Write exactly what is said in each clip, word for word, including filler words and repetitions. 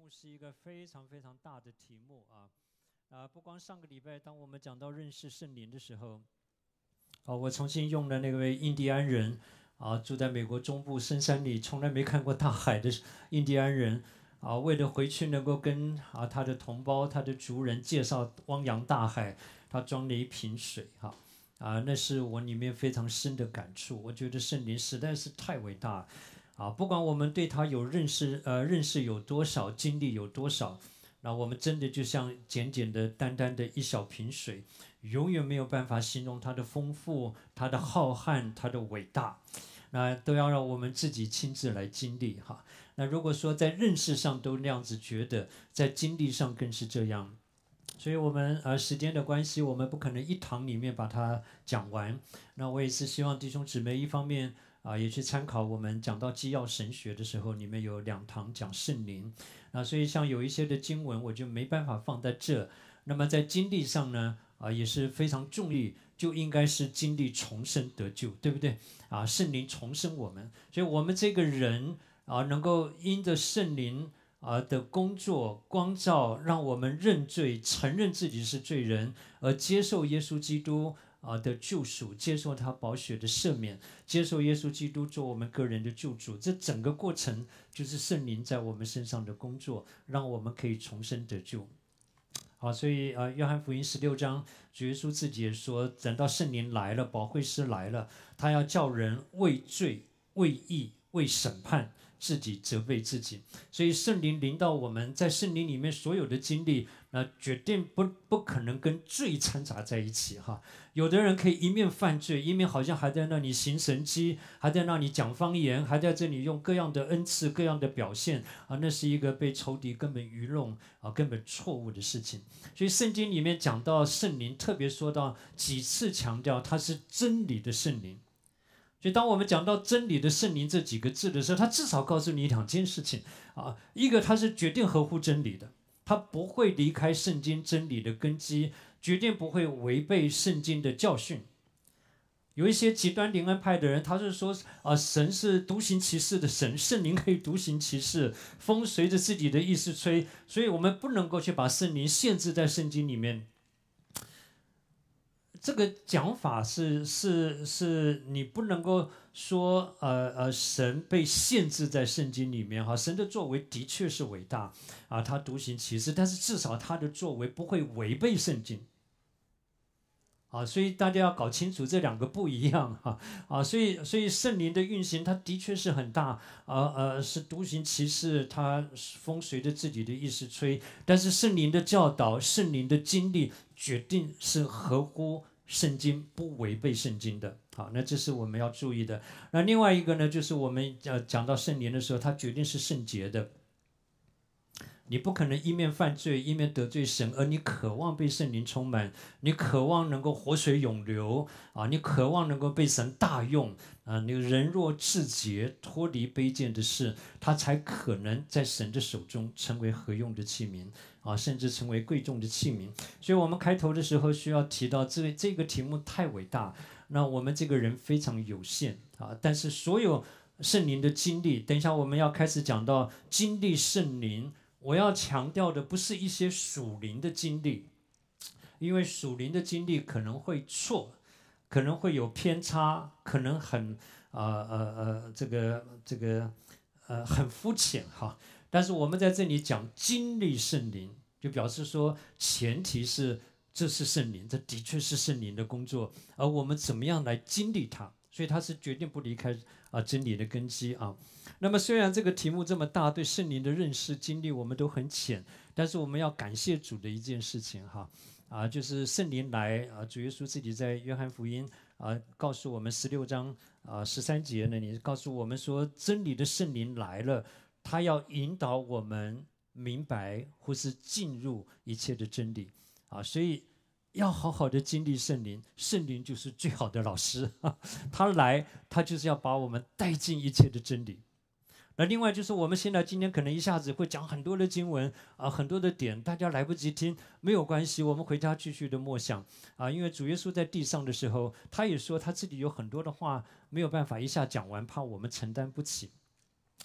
目是一个非常非常大的题目啊啊！不光上个礼拜，当我们讲到认识圣灵的时候，啊，我重新用了那位印第安人啊，住在美国中部深山里，从来没看过大海的印第安人啊，为了回去能够跟啊他的同胞、他的族人介绍汪洋大海，他装了一瓶水哈。啊，那是我里面非常深的感触。我觉得圣灵实在是太伟大，啊，不管我们对他有认识，呃，认识有多少，经历有多少，那我们真的就像简简的、单单的一小瓶水，永远没有办法形容它的丰富、它的浩瀚、它的伟大，那都要让我们自己亲自来经历哈。那如果说在认识上都那样子觉得，在经历上更是这样。所以我们呃时间的关系，我们不可能一堂里面把它讲完。那我也是希望弟兄姊妹一方面啊、呃、也去参考我们讲到基要神学的时候，里面有两堂讲圣灵啊，所以像有一些的经文我就没办法放在这。那么在经历上呢啊、呃、也是非常重力，就应该是经历重生得救，对不对啊？圣灵重生我们，所以我们这个人啊能够因着圣灵。啊的工作光照，让我们认罪，承认自己是罪人，而接受耶稣基督啊的救赎，接受他宝血的赦免，接受耶稣基督做我们个人的救主。这整个过程就是圣灵在我们身上的工作，让我们可以重生得救。好，所以啊，约翰福音十六章，主耶稣自己也说，等到圣灵来了，保惠师来了，他要叫人为罪、为义、为审判。自己责备自己，所以圣灵临到我们，在圣灵里面所有的经历，那决定不不可能跟罪掺杂在一起哈。有的人可以一面犯罪，一面好像还在那里行神迹，还在那里讲方言，还在这里用各样的恩赐、各样的表现啊，那是一个被仇敌根本愚弄啊，根本错误的事情。所以圣经里面讲到圣灵，特别说到几次强调它是真理的圣灵。所以当我们讲到真理的圣灵这几个字的时候，他至少告诉你两件事情啊，一个他是决定合乎真理的，他不会离开圣经真理的根基，决定不会违背圣经的教训。有一些极端灵恩派的人，他是说啊，神是独行其事的神，圣灵可以独行其事，风随着自己的意思吹，所以我们不能够去把圣灵限制在圣经里面。这个讲法是是是，你不能够说呃呃，神被限制在圣经里面哈，神的作为的确是伟大啊，他独行其事，但是至少他的作为不会违背圣经。啊，所以大家要搞清楚这两个不一样哈啊，所以所以圣灵的运行，它的确是很大啊呃，是独行其事，它风随着自己的意思吹，但是圣灵的教导、圣灵的经历，决定是合乎圣经，不违背圣经的。好，那这是我们要注意的。那另外一个呢，就是我们呃讲到圣灵的时候，它决定是圣洁的。你不可能一面犯罪一面得罪神，而你渴望被圣灵充满，你渴望能够活水涌流啊，你渴望能够被神大用啊，你人若自洁，脱离卑贱的事，他才可能在神的手中成为合用的器皿啊，甚至成为贵重的器皿。所以我们开头的时候需要提到这这个题目太伟大，那我们这个人非常有限啊，但是所有圣灵的经历，等一下我们要开始讲到经历圣灵。我要强调的不是一些属灵的经历，因为属灵的经历可能会错，可能会有偏差，可能很呃呃呃这个这个呃很肤浅哈。但是我们在这里讲经历圣灵，就表示说前提是这是圣灵，这的确是圣灵的工作，而我们怎么样来经历它？所以它是决定不离开啊真理的根基啊。那么虽然这个题目这么大，对圣灵的认识经历我们都很浅，但是我们要感谢主的一件事情哈啊，就是圣灵来啊，主耶稣自己在约翰福音啊告诉我们十六章啊十三节呢，你告诉我们说真理的圣灵来了，他要引导我们明白或是进入一切的真理啊，所以。要好好的经历圣灵，圣灵就是最好的老师，他来，他就是要把我们带进一切的真理。那另外就是我们现在今天可能一下子会讲很多的经文啊，很多的点，大家来不及听，没有关系，我们回家继续的默想啊。因为主耶稣在地上的时候，他也说他自己有很多的话没有办法一下讲完，怕我们承担不起。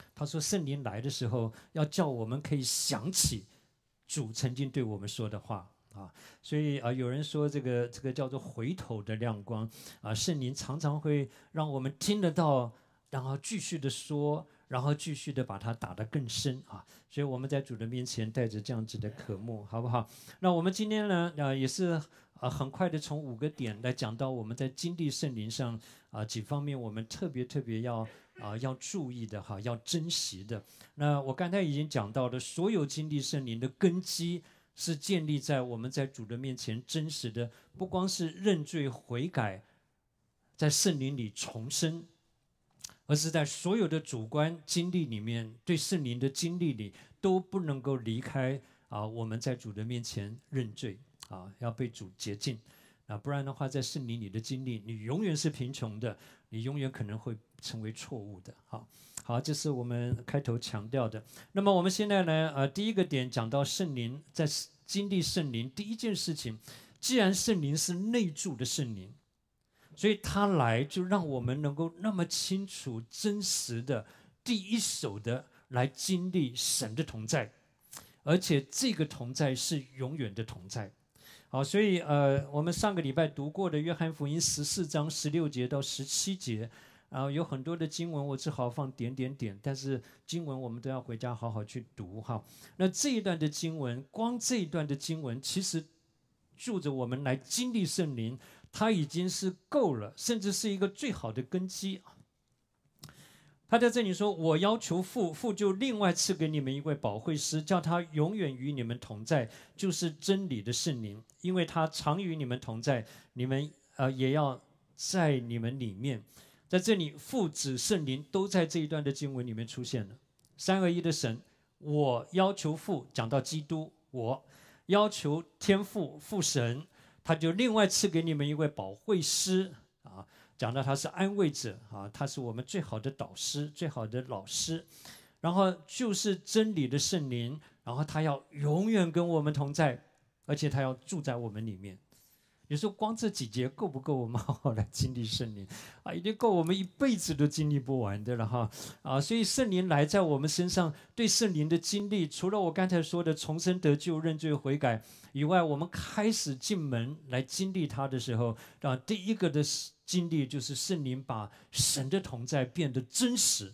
他说圣灵来的时候，要叫我们可以想起主曾经对我们说的话啊。所以啊，有人说这个这个叫做回头的亮光啊，圣灵常常会让我们听得到，然后继续的说，然后继续的把它打得更深啊。所以我们在主的面前带着这样子的渴慕，好不好？那我们今天呢，啊，也是啊，很快的从五个点来讲到我们在经历圣灵上啊几方面，我们特别特别要啊要注意的哈，要珍惜的。那我刚才已经讲到的，所有经历圣灵的根基是建立在我们在主的面前真实的，不光是认罪悔改，在圣灵里重生。而是在所有的主观经历里面，对圣灵的经历里，都不能够离开啊！我们在主的面前认罪啊，要被主洁净啊，不然的话，在圣灵里的经历，你永远是贫穷的，你永远可能会成为错误的。好，好，这是我们开头强调的。那么我们现在呢，呃，第一个点讲到圣灵，在经历圣灵，第一件事情，既然圣灵是内住的圣灵。所以他来就让我们能够那么清楚、真实的、第一手的来经历神的同在，而且这个同在是永远的同在。好，所以呃，我们上个礼拜读过的约翰福音十四章十六节到十七节，啊、呃，有很多的经文我只好放点点点，但是经文我们都要回家好好去读哈。那这一段的经文，光这一段的经文，其实助着我们来经历圣灵。它已经是够了，甚至是一个最好的根基。他在这里说：“我要求父，父就另外赐给你们一位保惠师，叫他永远与你们同在，就是真理的圣灵，因为他常与你们同在，你们呃也要在你们里面。”在这里，父子圣灵都在这一段的经文里面出现了。三而一的神，我要求父，讲到基督，我要求天父父神。他就另外赐给你们一位保惠师啊，讲到他是安慰者啊，他是我们最好的导师、最好的老师，然后就是真理的圣灵，然后他要永远跟我们同在，而且他要住在我们里面。你说光这几节够不够我们好好来经历圣灵啊？已经够我们一辈子都经历不完的了哈啊！所以圣灵来在我们身上，对圣灵的经历，除了我刚才说的重生得救、认罪悔改以外，我们开始进门来经历它的时候，啊，第一个的经历就是圣灵把神的同在变得真实。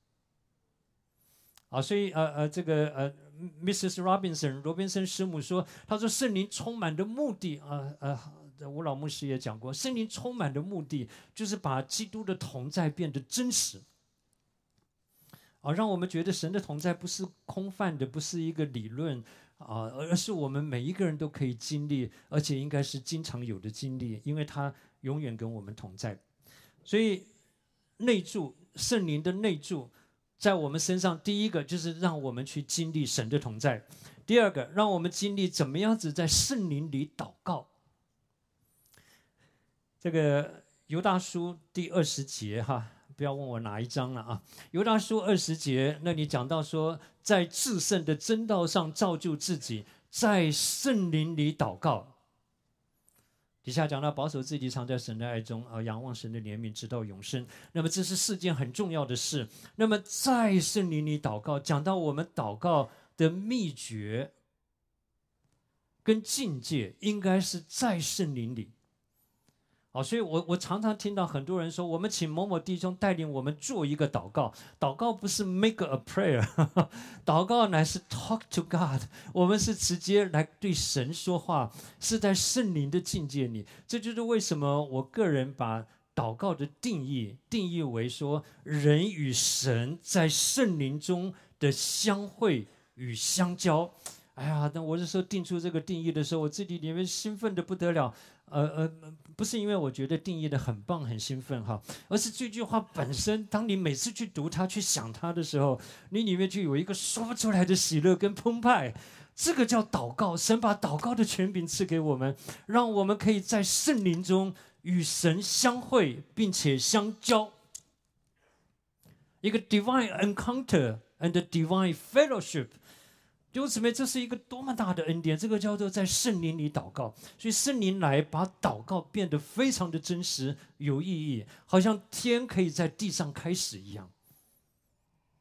啊，所以呃呃，这个呃 ，Missus Robinson 罗宾森师母说，他说圣灵充满的目的啊呃。呃吴老牧师也讲过，圣灵充满的目的就是把基督的同在变得真实，啊，让我们觉得神的同在不是空泛的，不是一个理论啊，而是我们每一个人都可以经历，而且应该是经常有的经历，因为他永远跟我们同在。所以内住，圣灵的内住在我们身上，第一个就是让我们去经历神的同在，第二个让我们经历怎么样子在圣灵里祷告。这个犹大书第二十节哈，不要问我哪一章了啊。犹大书二十节那里讲到说，在至圣的真道上造就自己，在圣灵里祷告。底下讲到保守自己常在神的爱中，而仰望神的怜悯直到永生。那么这是四件很重要的事。那么在圣灵里祷告，讲到我们祷告的秘诀跟境界，应该是在圣灵里。好，所以我我常常听到很多人说，我们请某某弟兄带领我们做一个祷告。祷告不是 make a prayer， 祷告乃是 talk to God， 我们是直接来对神说话，是在圣灵的境界里。这就是为什么我个人把祷告的定义定义为说，人与神在圣灵中的相会与相交。哎呀，那我那时候定出这个定义的时候，我自己里面兴奋的不得了。呃呃，不是因为我觉得定义的很棒很兴奋哈，而是这句话本身，当你每次去读它、去想它的时候，你里面就有一个说不出来的喜乐跟澎湃。这个叫祷告，神把祷告的权柄赐给我们，让我们可以在圣灵中与神相会，并且相交。一个 divine encounter and divine fellowship。弟兄姊妹，这是一个多么大的恩典！这个叫做在圣灵里祷告，所以圣灵来把祷告变得非常的真实、有意义，好像天可以在地上开始一样。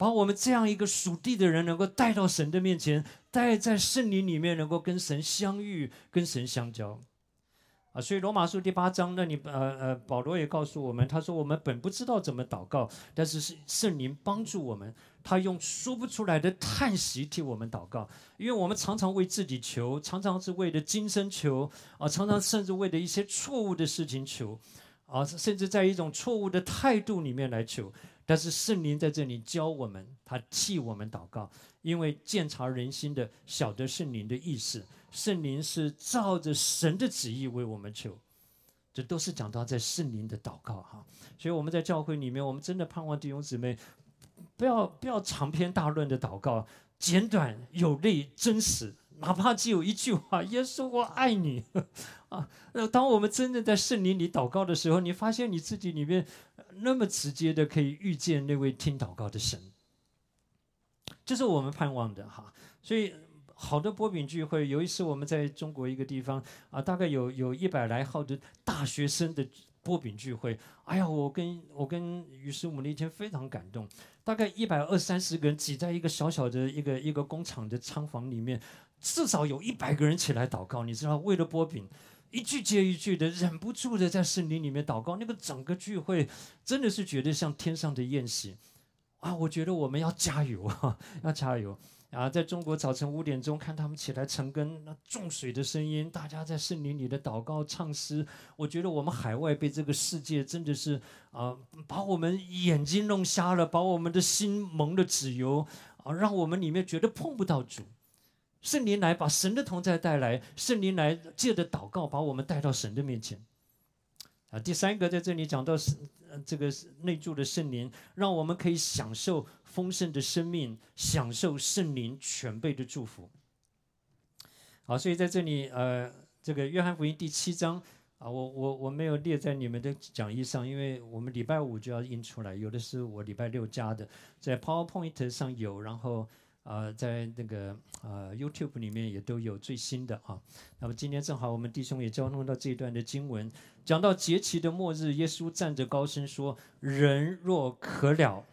把我们这样一个属地的人能够带到神的面前，带在圣灵里面，能够跟神相遇，跟神相交。啊，所以罗马书第八章那里，呃呃，保罗也告诉我们，他说我们本不知道怎么祷告，但是是圣灵帮助我们，他用说不出来的叹息替我们祷告，因为我们常常为自己求，常常是为了今生求，啊，常常甚至为了一些错误的事情求，啊，甚至在一种错误的态度里面来求。但是圣灵在这里教我们，他替我们祷告，因为鉴察人心的晓得圣灵的意思。圣灵是照着神的旨意为我们求，这都是讲到在圣灵的祷告哈。所以我们在教会里面，我们真的盼望弟兄姊妹不要不要长篇大论的祷告，简短有力真实，哪怕只有一句话：耶稣我爱你啊。当我们真的在圣灵里祷告的时候，你发现你自己里面那么直接的可以遇见那位听祷告的神，这是我们盼望的哈。所以好的波饼聚会，有一次我们在中国一个地方啊，大概有有一百来号的大学生的波饼聚会。哎呀，我跟我跟于师母那天非常感动，大概一百二三十个人挤在一个小小的一个一个工厂的仓房里面，至少有一百个人起来祷告。你知道，为了波饼，一句接一句的，忍不住的在圣灵里面祷告。那个整个聚会真的是觉得像天上的宴席啊！我觉得我们要加油啊，要加油。啊，在中国早晨五点钟看他们起来晨更，那重水的声音，大家在圣灵里的祷告唱诗。我觉得我们海外被这个世界真的是啊，把我们眼睛弄瞎了，把我们的心蒙了脂油啊，让我们里面觉得碰不到主。圣灵来把神的同在带来，圣灵来借着祷告把我们带到神的面前。啊，第三个在这里讲到这个内住的圣灵，让我们可以享受丰盛的生命，享受圣灵全备的祝福。好，所以在这里，呃，这个约翰福音第七章啊，我我我没有列在你们的讲义上，因为我们礼拜五就要印出来，有的是我礼拜六加的，在 PowerPoint 上有，然后呃，在那个呃 YouTube 里面也都有最新的啊。那么今天正好我们弟兄也交通到这一段的经文，讲到节期的末日，耶稣站着高声说：“人若渴了，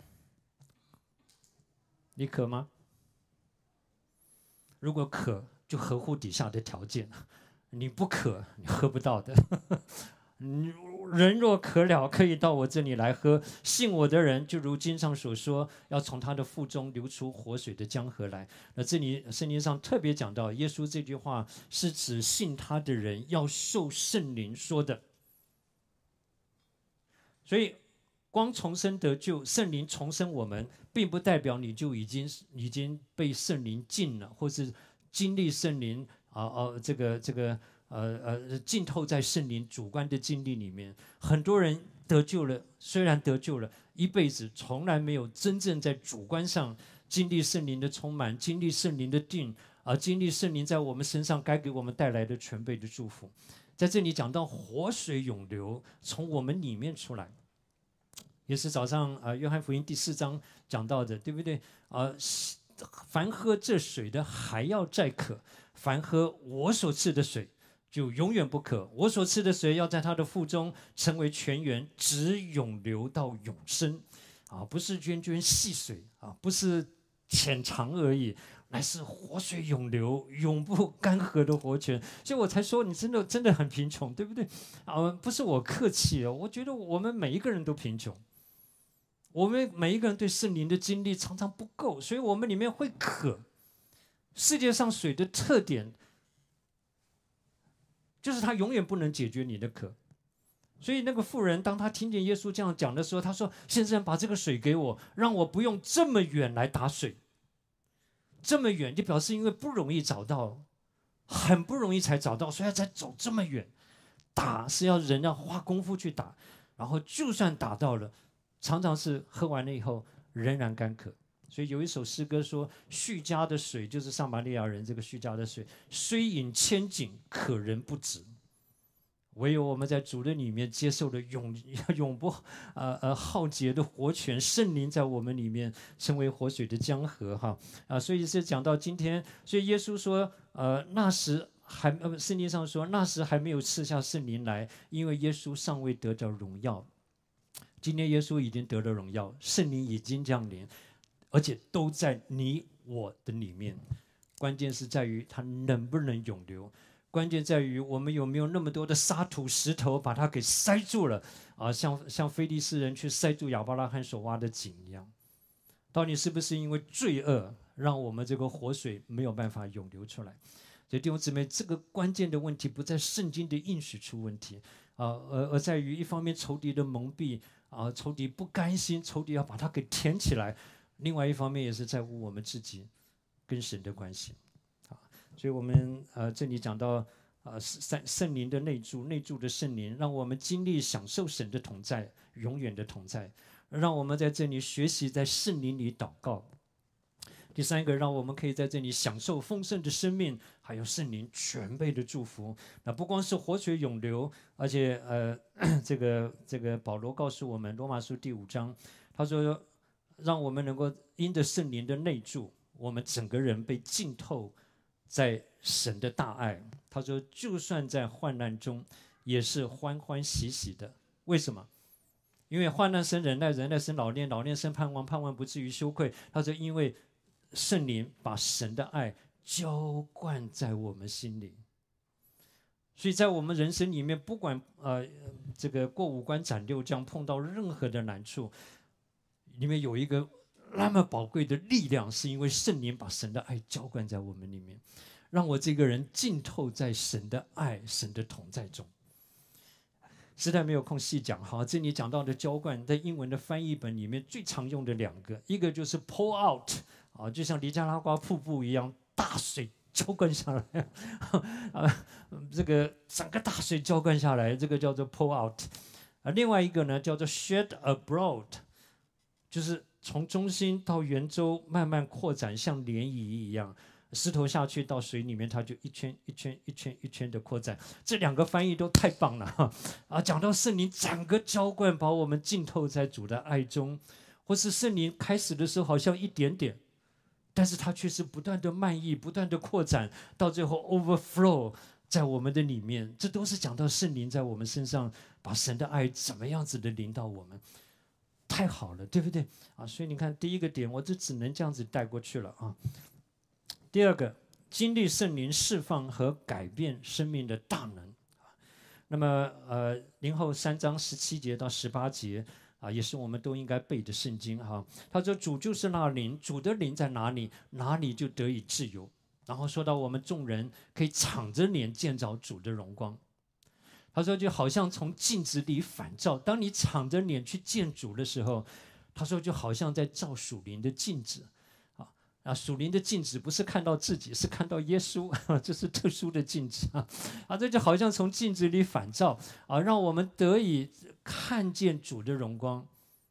你渴吗？如果渴，就合乎底下的条件；你不渴，你喝不到的。人若渴了，可以到我这里来喝。信我的人，就如经上所说，要从他的腹中流出活水的江河来。”那这里圣经上特别讲到，耶稣这句话是指信他的人要受圣灵说的。所以，光重生得救，圣灵重生我们，并不代表你就已经已经被圣灵浸了，或是经历圣灵啊啊，这个这个。呃呃，浸透在圣灵主观的经历里面，很多人得救了，虽然得救了，一辈子从来没有真正在主观上经历圣灵的充满，经历圣灵的定，而、呃、经历圣灵在我们身上该给我们带来的全备的祝福。在这里讲到活水涌流从我们里面出来，也是早上啊、呃，约翰福音第四章讲到的，对不对？啊、呃，凡喝这水的还要再渴，凡喝我所赐的水就永远不渴。我所赐的水要在他的腹中成为泉源，直涌流到永生。啊，不是涓涓细水啊，不是浅尝而已，乃是活水涌流，永不干涸的活泉。所以我才说你真的真的很贫穷，对不对？啊，不是我客气哦，我觉得我们每一个人都贫穷，我们每一个人对圣灵的经历常常不够，所以我们里面会渴。世界上水的特点就是它永远不能解决你的渴，所以那个妇人当她听见耶稣这样讲的时候，她说：“先生，把这个水给我，让我不用这么远来打水。这么远就表示因为不容易找到，很不容易才找到，所以要才走这么远。打是要人要花功夫去打，然后就算打到了，常常是喝完了以后仍然干渴。所以有一首诗歌说，叙加的水就是撒玛利亚人这个叙加的水，虽饮千井，可人不止。唯有我们在主的里面接受了永永不呃呃浩劫的活泉，圣灵在我们里面成为活水的江河哈啊，所以是讲到今天，所以耶稣说呃那时还呃圣经上说那时还没有赐下圣灵来，因为耶稣尚未得着荣耀。今天耶稣已经得了荣耀，圣灵已经降临。 而且都在你我的里面。关键是在于它能不能永留，关键在于我们有没有那么多的沙土石头把它给塞住了啊，像像非利士人去塞住亚伯拉罕所挖的井一样。到底是不是因为罪恶让我们这个活水没有办法永流出来？所以弟兄姊妹，这个关键的问题不在圣经的应许出问题啊，而而在于一方面仇敌的蒙蔽啊，仇敌不甘心，仇敌要把它给填起来；另外一方面也是在乎我们自己跟神的关系啊。所以我们呃这里讲到呃圣圣灵的内住，内住的圣灵，让我们经历享受神的同在，永远的同在。让我们在这里学习在圣灵里祷告。第三个，让我们可以在这里享受丰盛的生命，还有圣灵全备的祝福。那不光是活水永流，而且呃，这个这个保罗告诉我们，罗马书第五章，他说，让我们能够因着圣灵的内住，我们整个人被浸透在神的大爱。他说，就算在患难中，也是欢欢喜喜的。为什么？因为患难生忍耐，忍耐生老练，老练生盼望，盼望不至于羞愧。他说，因为圣灵把神的爱浇灌在我们心里，所以在我们人生里面，不管呃这个过五关斩六将，碰到任何的难处，里面有一个那么宝贵的力量，是因为圣灵把神的爱浇灌在我们里面，让我这个人浸透在神的爱、神的同在中。实在没有空细讲，好，这里讲到的浇灌，在英文的翻译本里面最常用的两个，一个就是 pour out 啊，就像尼加拉瓜瀑布一样，大水浇灌下来啊，这个整个大水浇灌下来，这个叫做 pour out 啊。另外一个呢叫做 shed abroad， 就是从中心到圆周慢慢扩展，像涟漪一样。石头下去到水里面，它就一圈一圈一圈一圈的扩展。这两个翻译都太棒了啊！讲到圣灵整个浇灌，把我们浸透在主的爱中，或是圣灵开始的时候好像一点点，但是它却是不断的漫溢，不断的扩展，到最后 overflow 在我们的里面。这都是讲到圣灵在我们身上把神的爱怎么样子的临到我们，太好了，对不对啊？所以你看，第一个点我就只能这样子带过去了啊。第二个，经历圣灵释放和改变生命的大能。那么，呃，林后三章十七节到十八节啊，也是我们都应该背的圣经哈。他说：“主就是那灵，主的灵在哪里，哪里就得以自由。”然后说到我们众人可以敞着脸见着主的荣光。他说，就好像从镜子里反照，当你敞着脸去见主的时候，他说就好像在照属灵的镜子。啊，属灵的镜子不是看到自己，是看到耶稣，这是特殊的镜子啊！啊，这就好像从镜子里反照啊，让我们得以看见主的荣光，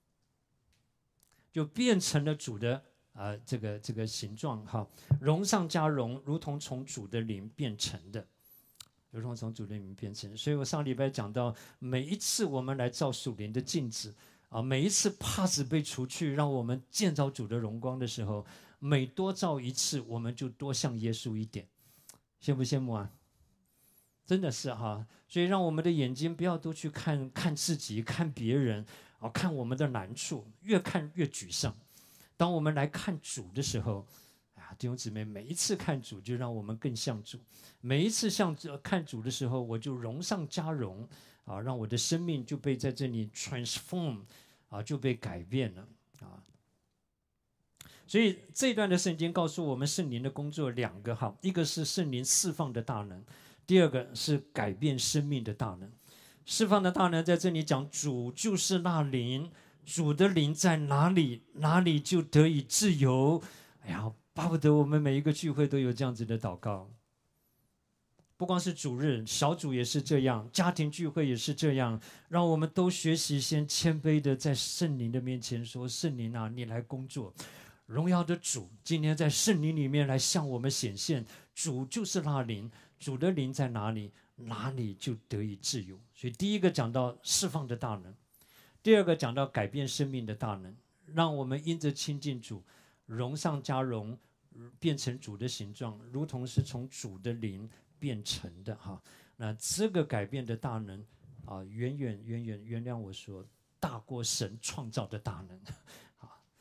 就变成了主的啊这个这个形状哈，荣上加荣，如同从主的灵变成的，如同从主的灵变成。所以我上礼拜讲到，每一次我们来照属灵的镜子啊，每一次帕子被除去，让我们见着主的荣光的时候。每多照一次，我们就多像耶稣一点，羡不羡慕啊？真的是哈，所以让我们的眼睛不要都去看看自己、看别人啊，看我们的难处，越看越沮丧。当我们来看主的时候，啊，弟兄姊妹，每一次看主就让我们更像主，每一次像看主的时候，我就荣上加荣啊，让我的生命就被在这里 transform 啊，就被改变了啊。所以这一段的圣经告诉我们圣灵的工作两个哈，一个是圣灵释放的大能，第二个是改变生命的大能。释放的大能在这里讲，主就是那灵，主的灵在哪里，哪里就得以自由。哎呀，巴不得我们每一个聚会都有这样子的祷告。不光是主日，小组也是这样，家庭聚会也是这样，让我们都学习先谦卑的在圣灵的面前说：圣灵啊，你来工作。荣耀的主今天在圣灵里面来向我们显现，主就是那灵，主的灵在哪里，哪里就得以自由。所以第一个讲到释放的大能，第二个讲到改变生命的大能，让我们因着亲近主，荣上加荣，变成主的形状，如同是从主的灵变成的哈。那这个改变的大能啊，远远远远原谅我说，大过神创造的大能。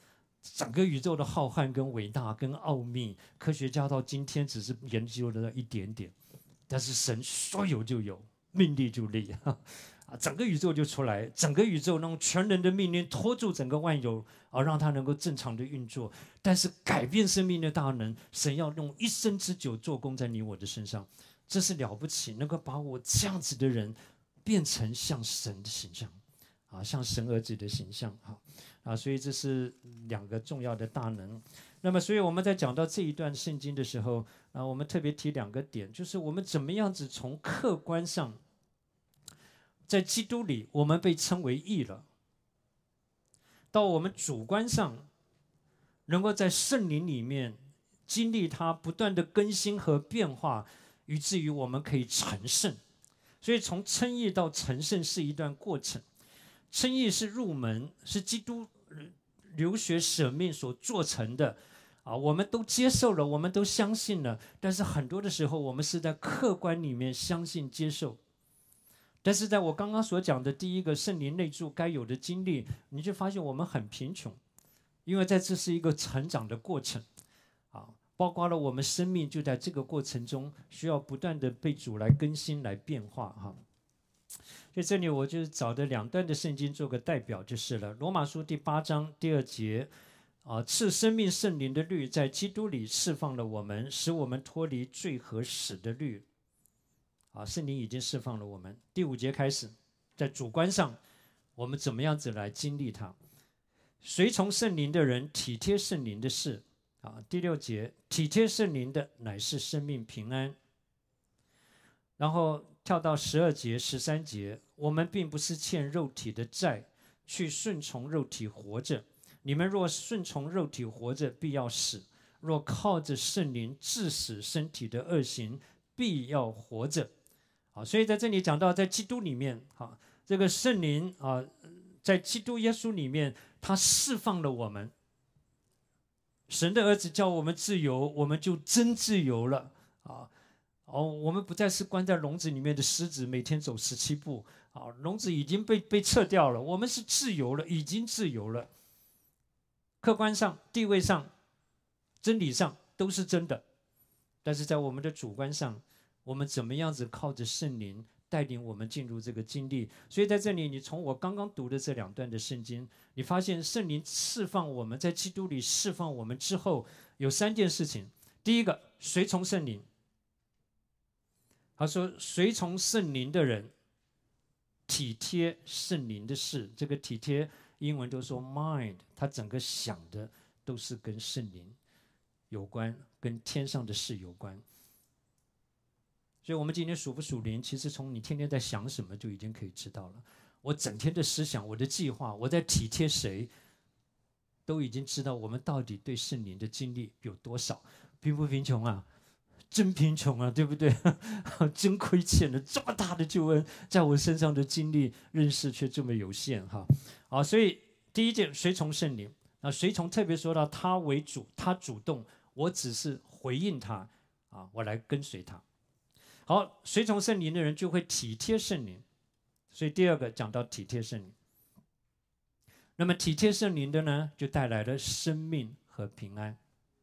整个宇宙的浩瀚跟伟大跟奥秘，科学家到今天只是研究了一点点，但是神说有就有，命立就立啊，整个宇宙就出来，整个宇宙用全能的命令拖住整个万有，而让它能够正常的运作。但是改变生命的大能，神要用一生之久做工在你我的身上，这是了不起，能够把我这样子的人变成像神的形象啊，像神儿子的形象啊。啊，所以这是两个重要的大能。那么，所以我们在讲到这一段圣经的时候，啊，我们特别提两个点，就是我们怎么样子从客观上，在基督里我们被称为义了，到我们主观上，能够在圣灵里面经历它不断的更新和变化，以至于我们可以成圣。所以，从称义到成圣是一段过程。称义是入门，是基督流血舍命所做成的啊，我们都接受了，我们都相信了，但是很多的时候我们是在客观里面相信接受，但是在我刚刚所讲的第一个圣灵内住该有的经历，你就发现我们很贫穷，因为在这是一个成长的过程啊，包括了我们生命就在这个过程中需要不断的被主来更新来变化哈。所以这里我就找的两段的圣经做个代表就是了。罗马书第八章第二节，啊，赐生命圣灵的律在基督里释放了我们，使我们脱离罪和死的律。啊，圣灵已经释放了我们。第五节开始，在主观上，我们怎么样子来经历它？随从圣灵的人体贴圣灵的事。啊，第六节，体贴圣灵的乃是生命平安。然后跳到十二节、十三节，我们并不是欠肉体的债，去顺从肉体活着。你们若顺从肉体活着，必要死；若靠着圣灵治死身体的恶行，必要活着。好，所以在这里讲到，在基督里面，好，这个圣灵啊，在基督耶稣里面，他释放了我们。神的儿子叫我们自由，我们就真自由了啊。哦，我们不再是关在笼子里面的狮子，每天走十七步啊，笼子已经被被撤掉了，我们是自由了，已经自由了。客观上、地位上、真理上都是真的，但是在我们的主观上，我们怎么样子靠着圣灵带领我们进入这个经历？所以在这里，你从我刚刚读的这两段的圣经，你发现圣灵释放我们，在基督里释放我们之后，有三件事情。第一个，随从圣灵。他说：“随从圣灵的人，体贴圣灵的事。这个体贴，英文都说 mind， 他整个想的都是跟圣灵有关，跟天上的事有关。所以，我们今天属不属灵，其实从你天天在想什么就已经可以知道了。我整天的思想，我的计划，我在体贴谁，都已经知道我们到底对圣灵的经历有多少，贫不贫穷啊？”真贫穷啊，对不对？真亏欠了，这么大的救恩在我身上的经历认识却这么有限哈。好，所以第一件随从圣灵啊，随从特别说到他为主，他主动，我只是回应他啊，我来跟随他。好，随从圣灵的人就会体贴圣灵，所以第二个讲到体贴圣灵。那么体贴圣灵的呢，就带来了生命和平安。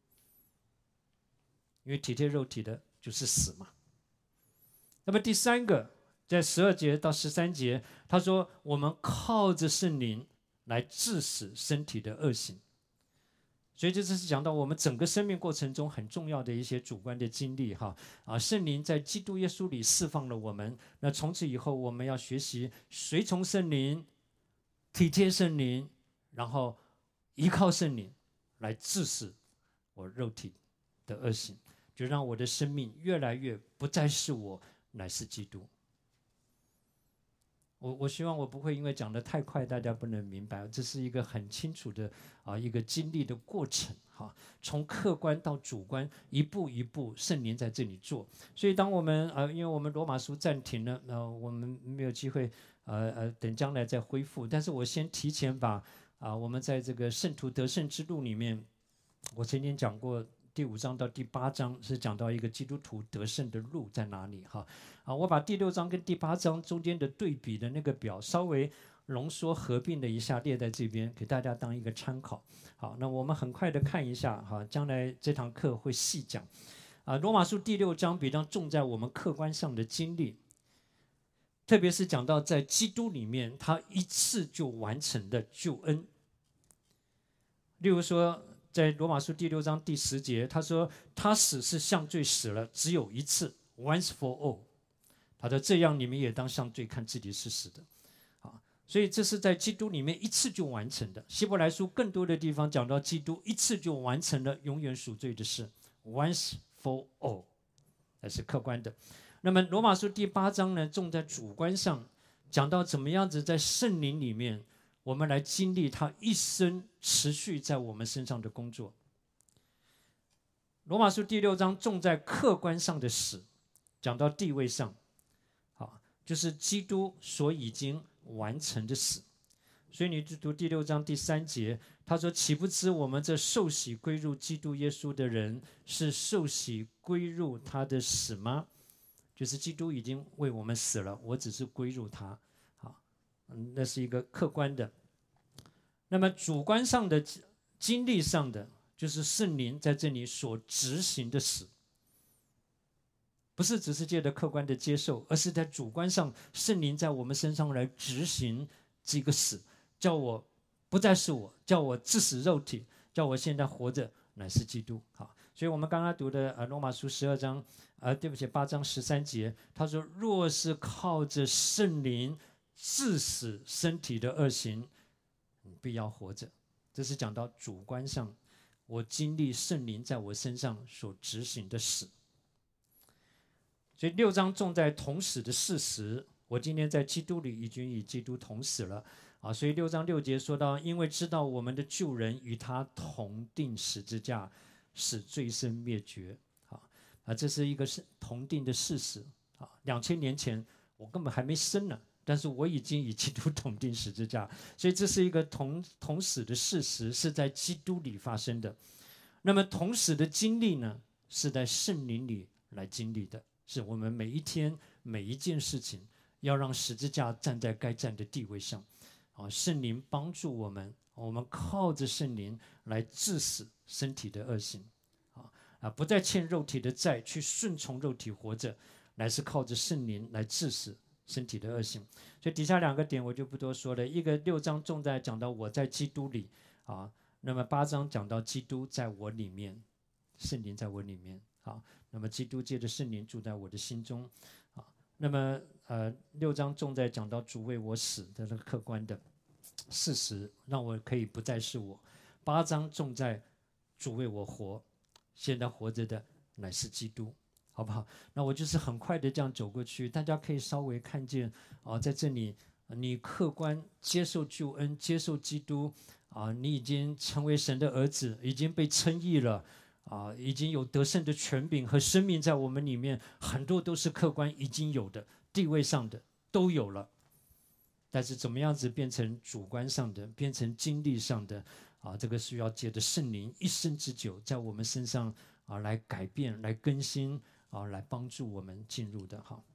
因为体贴肉体的就是死嘛。那么第三个，在十二节到十三节，他说我们靠着圣灵来治死身体的恶行。所以这是讲到我们整个生命过程中很重要的一些主观的经历哈啊，圣灵在基督耶稣里释放了我们。那从此以后，我们要学习随从圣灵，体贴圣灵，然后依靠圣灵来治死我肉体的恶行。就让我的生命越来越不再是我，乃是基督。我我希望我不会因为讲得太快，大家不能明白，这是一个很清楚的啊一个经历的过程哈，从客观到主观，一步一步，圣灵在这里做。所以当我们呃，因为我们罗马书暂停了，呃，我们没有机会呃呃等将来再恢复，但是我先提前把啊我们在这个圣徒得胜之路里面，我曾经讲过。第五章到第八章是讲到一个基督徒得胜的路在哪里哈啊，我把第六章跟第八章中间的对比的那个表稍微浓缩合并了一下，列在这边给大家当一个参考。好，那我们很快的看一下哈，将来这堂课会细讲。啊，罗马书第六章比较重在我们客观上的经历，特别是讲到在基督里面，他一次就完成的救恩。例如说，在罗马书第六章第十节，他说他死是向罪死了，只有一次 ，once for all。他说这样你们也当向罪看自己是死的。啊，所以这是在基督里面一次就完成的。希伯来书更多的地方讲到基督一次就完成了永远赎罪的事 ，once for all， 那是客观的。那么罗马书第八章呢，重在主观上，讲到怎么样子在圣灵里面，我们来经历他一生持续在我们身上的工作。罗马书第六章重在客观上的死，讲到地位上，好，就是基督所已经完成的死。所以你读第六章第三节，他说：“岂不知我们这受洗归入基督耶稣的人，是受洗归入他的死吗？”就是基督已经为我们死了，我只是归入他。好，嗯，那是一个客观的。那么主观上的、经历上的，就是圣灵在这里所执行的死，不是只是借着客观的接受，而是在主观上，圣灵在我们身上来执行这个死，叫我不再是我，叫我致死肉体，叫我现在活着乃是基督。好，所以我们刚刚读的呃罗马书十二章，呃对不起八章十三节，他说：“若是靠着圣灵致死身体的恶行，你必要活着。”这是讲到主观上，我经历圣灵在我身上所执行的死。所以六章重在同死的事实，我今天在基督里已经与基督同死了啊！所以六章六节说到，因为知道我们的旧人与他同定十字架，使罪身灭绝啊！啊，这是一个是同定的事实啊！两千年前我根本还没生呢，但是我已经与基督同定十字架，所以这是一个同同死的事实，是在基督里发生的。那么同死的经历呢，是在圣灵里来经历的。是我们每一天每一件事情要让十字架站在该站的地位上，啊，圣灵帮助我们，我们靠着圣灵来治死身体的恶行，啊啊，不再欠肉体的债，去顺从肉体活着，乃是靠着圣灵来治死身体的恶行。所以底下两个点我就不多说了，一个六章重在讲到我在基督里，啊，那么八章讲到基督在我里面，圣灵在我里面，啊。那么基督借着圣灵住在我的心中，啊，那么呃六章重在讲到主为我死的那个客观的事实，让我可以不再是我。八章重在主为我活，现在活着的乃是基督，好不好？那我就是很快的这样走过去，大家可以稍微看见啊，在这里你客观接受救恩，接受基督啊，你已经成为神的儿子，已经被称义了。啊，已经有得胜的权柄和生命在我们里面，很多都是客观已经有的，地位上的都有了。但是怎么样子变成主观上的，变成经历上的啊？这个需要借着圣灵一生之久在我们身上啊来改变、来更新啊，来帮助我们进入的哈。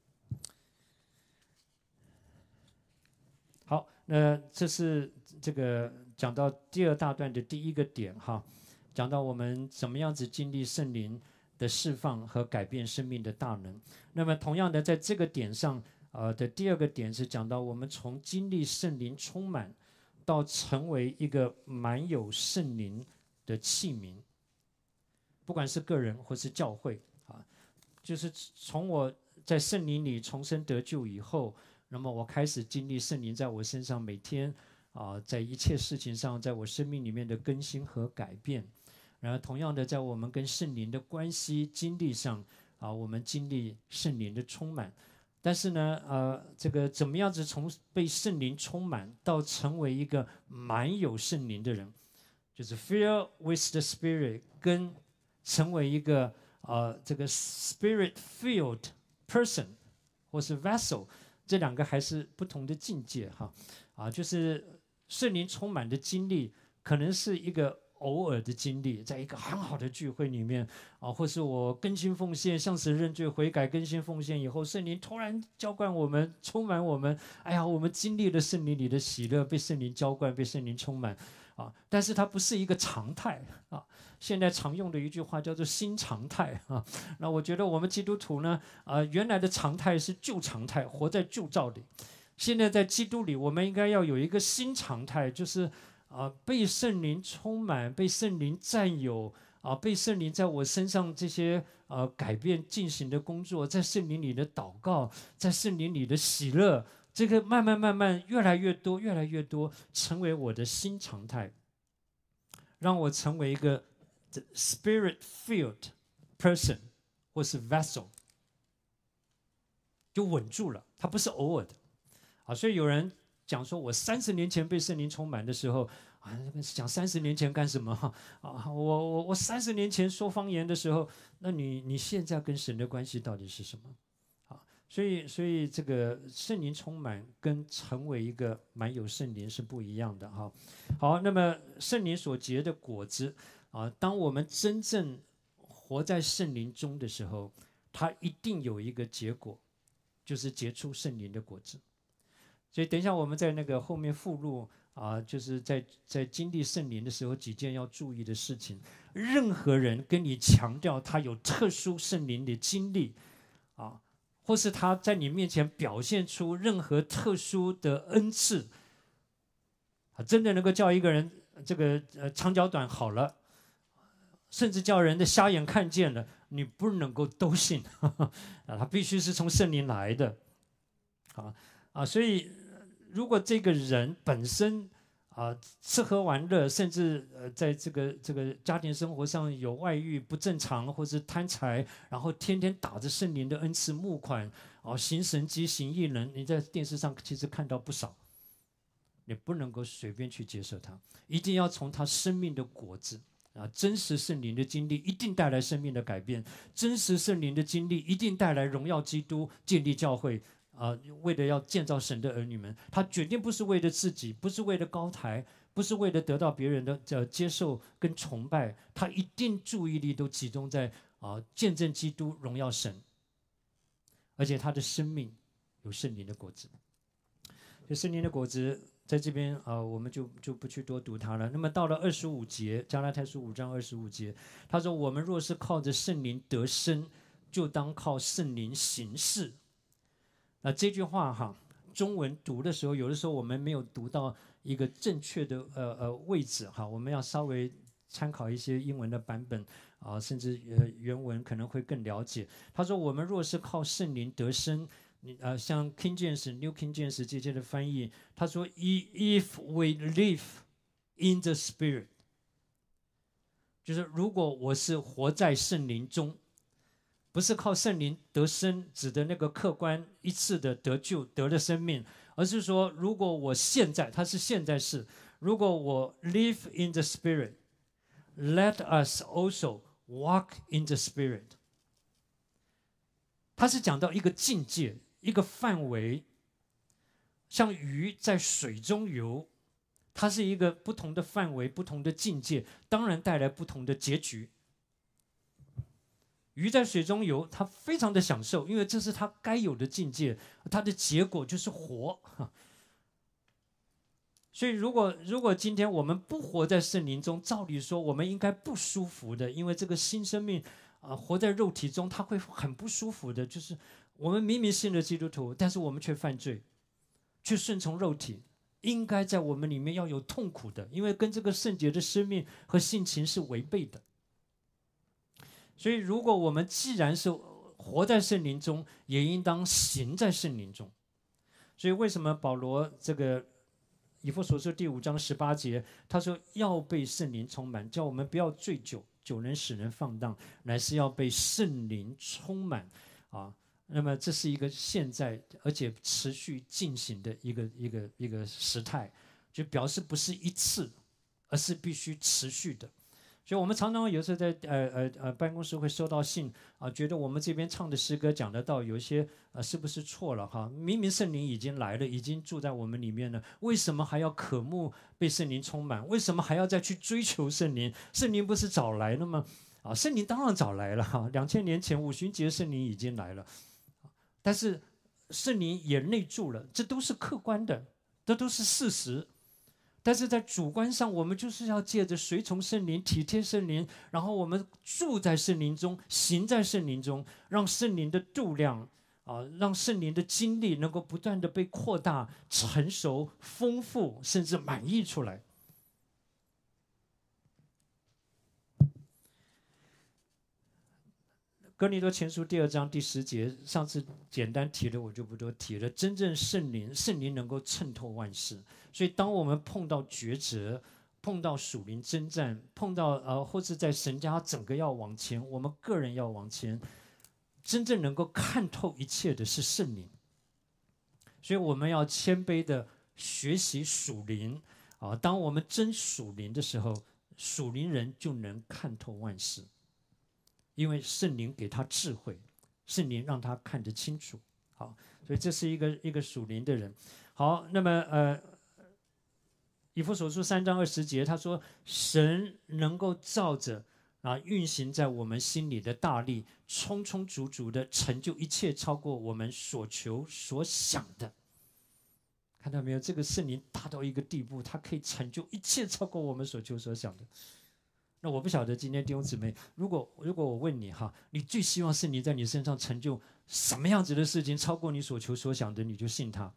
好，那这是这个讲到第二大段的第一个点哈。讲到我们怎么样子经历圣灵的释放和改变生命的大能。那么同样的，在这个点上，呃的第二个点是讲到我们从经历圣灵充满，到成为一个满有圣灵的器皿。不管是个人或是教会啊，就是从我在圣灵里重生得救以后，那么我开始经历圣灵在我身上每天啊，在一切事情上，在我生命里面的更新和改变。然后同样的，在我们跟圣灵的关系经历上啊，我们经历圣灵的充满。但是呢，呃，这个怎么样子从被圣灵充满到成为一个满有圣灵的人，就是 fill with the Spirit， 跟成为一个呃这个 Spirit filled person 或是 vessel， 这两个还是不同的境界哈。啊，就是圣灵充满的经历，可能是一个偶尔的经历，在一个很好的聚会里面啊，或是我更新奉献、向神认罪悔改、更新奉献以后，圣灵突然浇灌我们，充满我们。哎呀，我们经历了圣灵里的喜乐，被圣灵浇灌，被圣灵充满啊。但是它不是一个常态啊。现在常用的一句话叫做新常态啊。那我觉得我们基督徒呢，啊，原来的常态是旧常态，活在旧造里。现在在基督里，我们应该要有一个新常态，就是啊，被圣灵充满，被圣灵占有啊，被圣灵在我身上这些呃改变进行的工作，在圣灵里的祷告，在圣灵里的喜乐，这个慢慢慢慢越来越多，越来越多，成为我的新常态，让我成为一个 spirit-filled person 或是 vessel， 就稳住了，它不是偶尔的。啊，所以有人讲说，我三十年前被圣灵充满的时候，啊，讲三十年前干什么？啊，我我我三十年前说方言的时候，那你你现在跟神的关系到底是什么？啊，所以所以这个圣灵充满跟成为一个满有圣灵是不一样的哈。好，那么圣灵所结的果子啊，当我们真正活在圣灵中的时候，它一定有一个结果，就是结出圣灵的果子。所以等一下我们在那个后面附录啊，就是在在经历圣灵的时候几件要注意的事情。任何人跟你强调他有特殊圣灵的经历啊，或是他在你面前表现出任何特殊的恩赐啊，真的能够叫一个人这个呃长脚短好了，甚至叫人的瞎眼看见了，你不能够都信啊，他必须是从圣灵来的啊啊，所以。如果这个人本身啊吃喝玩乐，甚至呃在这个这个家庭生活上有外遇不正常，或是贪财，然后天天打着圣灵的恩赐募款，哦行神迹行异能，你在电视上其实看到不少，你不能够随便去接受他，一定要从他生命的果子啊，真实圣灵的经历一定带来生命的改变，真实圣灵的经历一定带来荣耀基督，建立教会。啊，为了要建造神的儿女们，他决定不是为了自己，不是为了高台，不是为了得到别人的呃接受跟崇拜，他一定注意力都集中在啊见证基督、荣耀神，而且他的生命有圣灵的果子。所以圣灵的果子在这边啊，我们就就不去多读它了。那么到了二十五节，加拉太书五章二十五节，他说：“我们若是靠着圣灵得生，就当靠圣灵行事。”那这句话哈，中文读的时候，有的时候我们没有读到一个正确的呃呃位置哈，我们要稍微参考一些英文的版本啊，甚至呃原文可能会更了解。他说：“我们若是靠圣灵得生，你呃像 King James、New King James 这些的翻译，他说 ：If we live in the Spirit， 就是如果我是活在圣灵中。”不是靠圣灵得生，指的那个客观一次的得救得了生命，而是说，如果我现在，它是现在式，如果我 live in the Spirit， let us also walk in the Spirit。它是讲到一个境界，一个范围，像鱼在水中游，它是一个不同的范围、不同的境界，当然带来不同的结局。鱼在水中游，它非常的享受，因为这是它该有的境界，它的结果就是活。所以如果如果今天我们不活在圣灵中，照理说我们应该不舒服的，因为这个新生命啊、呃，活在肉体中，它会很不舒服的。就是我们明明信了基督徒，但是我们却犯罪，却顺从肉体，应该在我们里面要有痛苦的，因为跟这个圣洁的生命和性情是违背的。所以，如果我们既然是活在圣灵中，也应当行在圣灵中。所以，为什么保罗这个以弗所书第五章十八节，他说要被圣灵充满，叫我们不要醉酒，酒能使人放荡，乃是要被圣灵充满啊。那么，这是一个现在而且持续进行的一个一个一个时态，就表示不是一次，而是必须持续的。 所以我们常常有时候在呃呃呃办公室会收到信啊、觉得我们这边唱的诗歌讲得到有一些呃是不是错了哈？明明圣灵已经来了，已经住在我们里面了，为什么还要渴慕被圣灵充满？为什么还要再去追求圣灵？圣灵不是早来了吗？啊，圣灵当然早来了哈，两千年前五旬节圣灵已经来了，但是圣灵也内住了，这都是客观的，这都是事实。但是在主观上，我们就是要借着随从圣灵、体贴圣灵，然后我们住在圣灵中，行在圣灵中，让圣灵的度量啊，让圣灵的经历能够不断的被扩大、成熟、丰富，甚至满溢出来。哥林多前书第二章第十节，上次简单提了，我就不多提了。真正圣灵，圣灵能够衬透万事，所以当我们碰到抉择、碰到属灵征战、碰到呃，或是在神家整个要往前，我们个人要往前，真正能够看透一切的是圣灵。所以我们要谦卑的学习属灵啊。当我们真属灵的时候，属灵人就能看透万事。因为圣灵给他智慧，圣灵让他看得清楚。好，所以这是一个一个属灵的人。好，那么呃，以弗所书三章二十节，他说神能够照着啊运行在我们心里的大力，充充足足的成就一切，超过我们所求所想的。看到没有？这个圣灵大到一个地步，它可以成就一切，超过我们所求所想的。那我不晓得今天弟兄姊妹，如果如果我问你哈，你最希望圣灵在你身上成就什么样子的事情，超过你所求所想的，你就信他。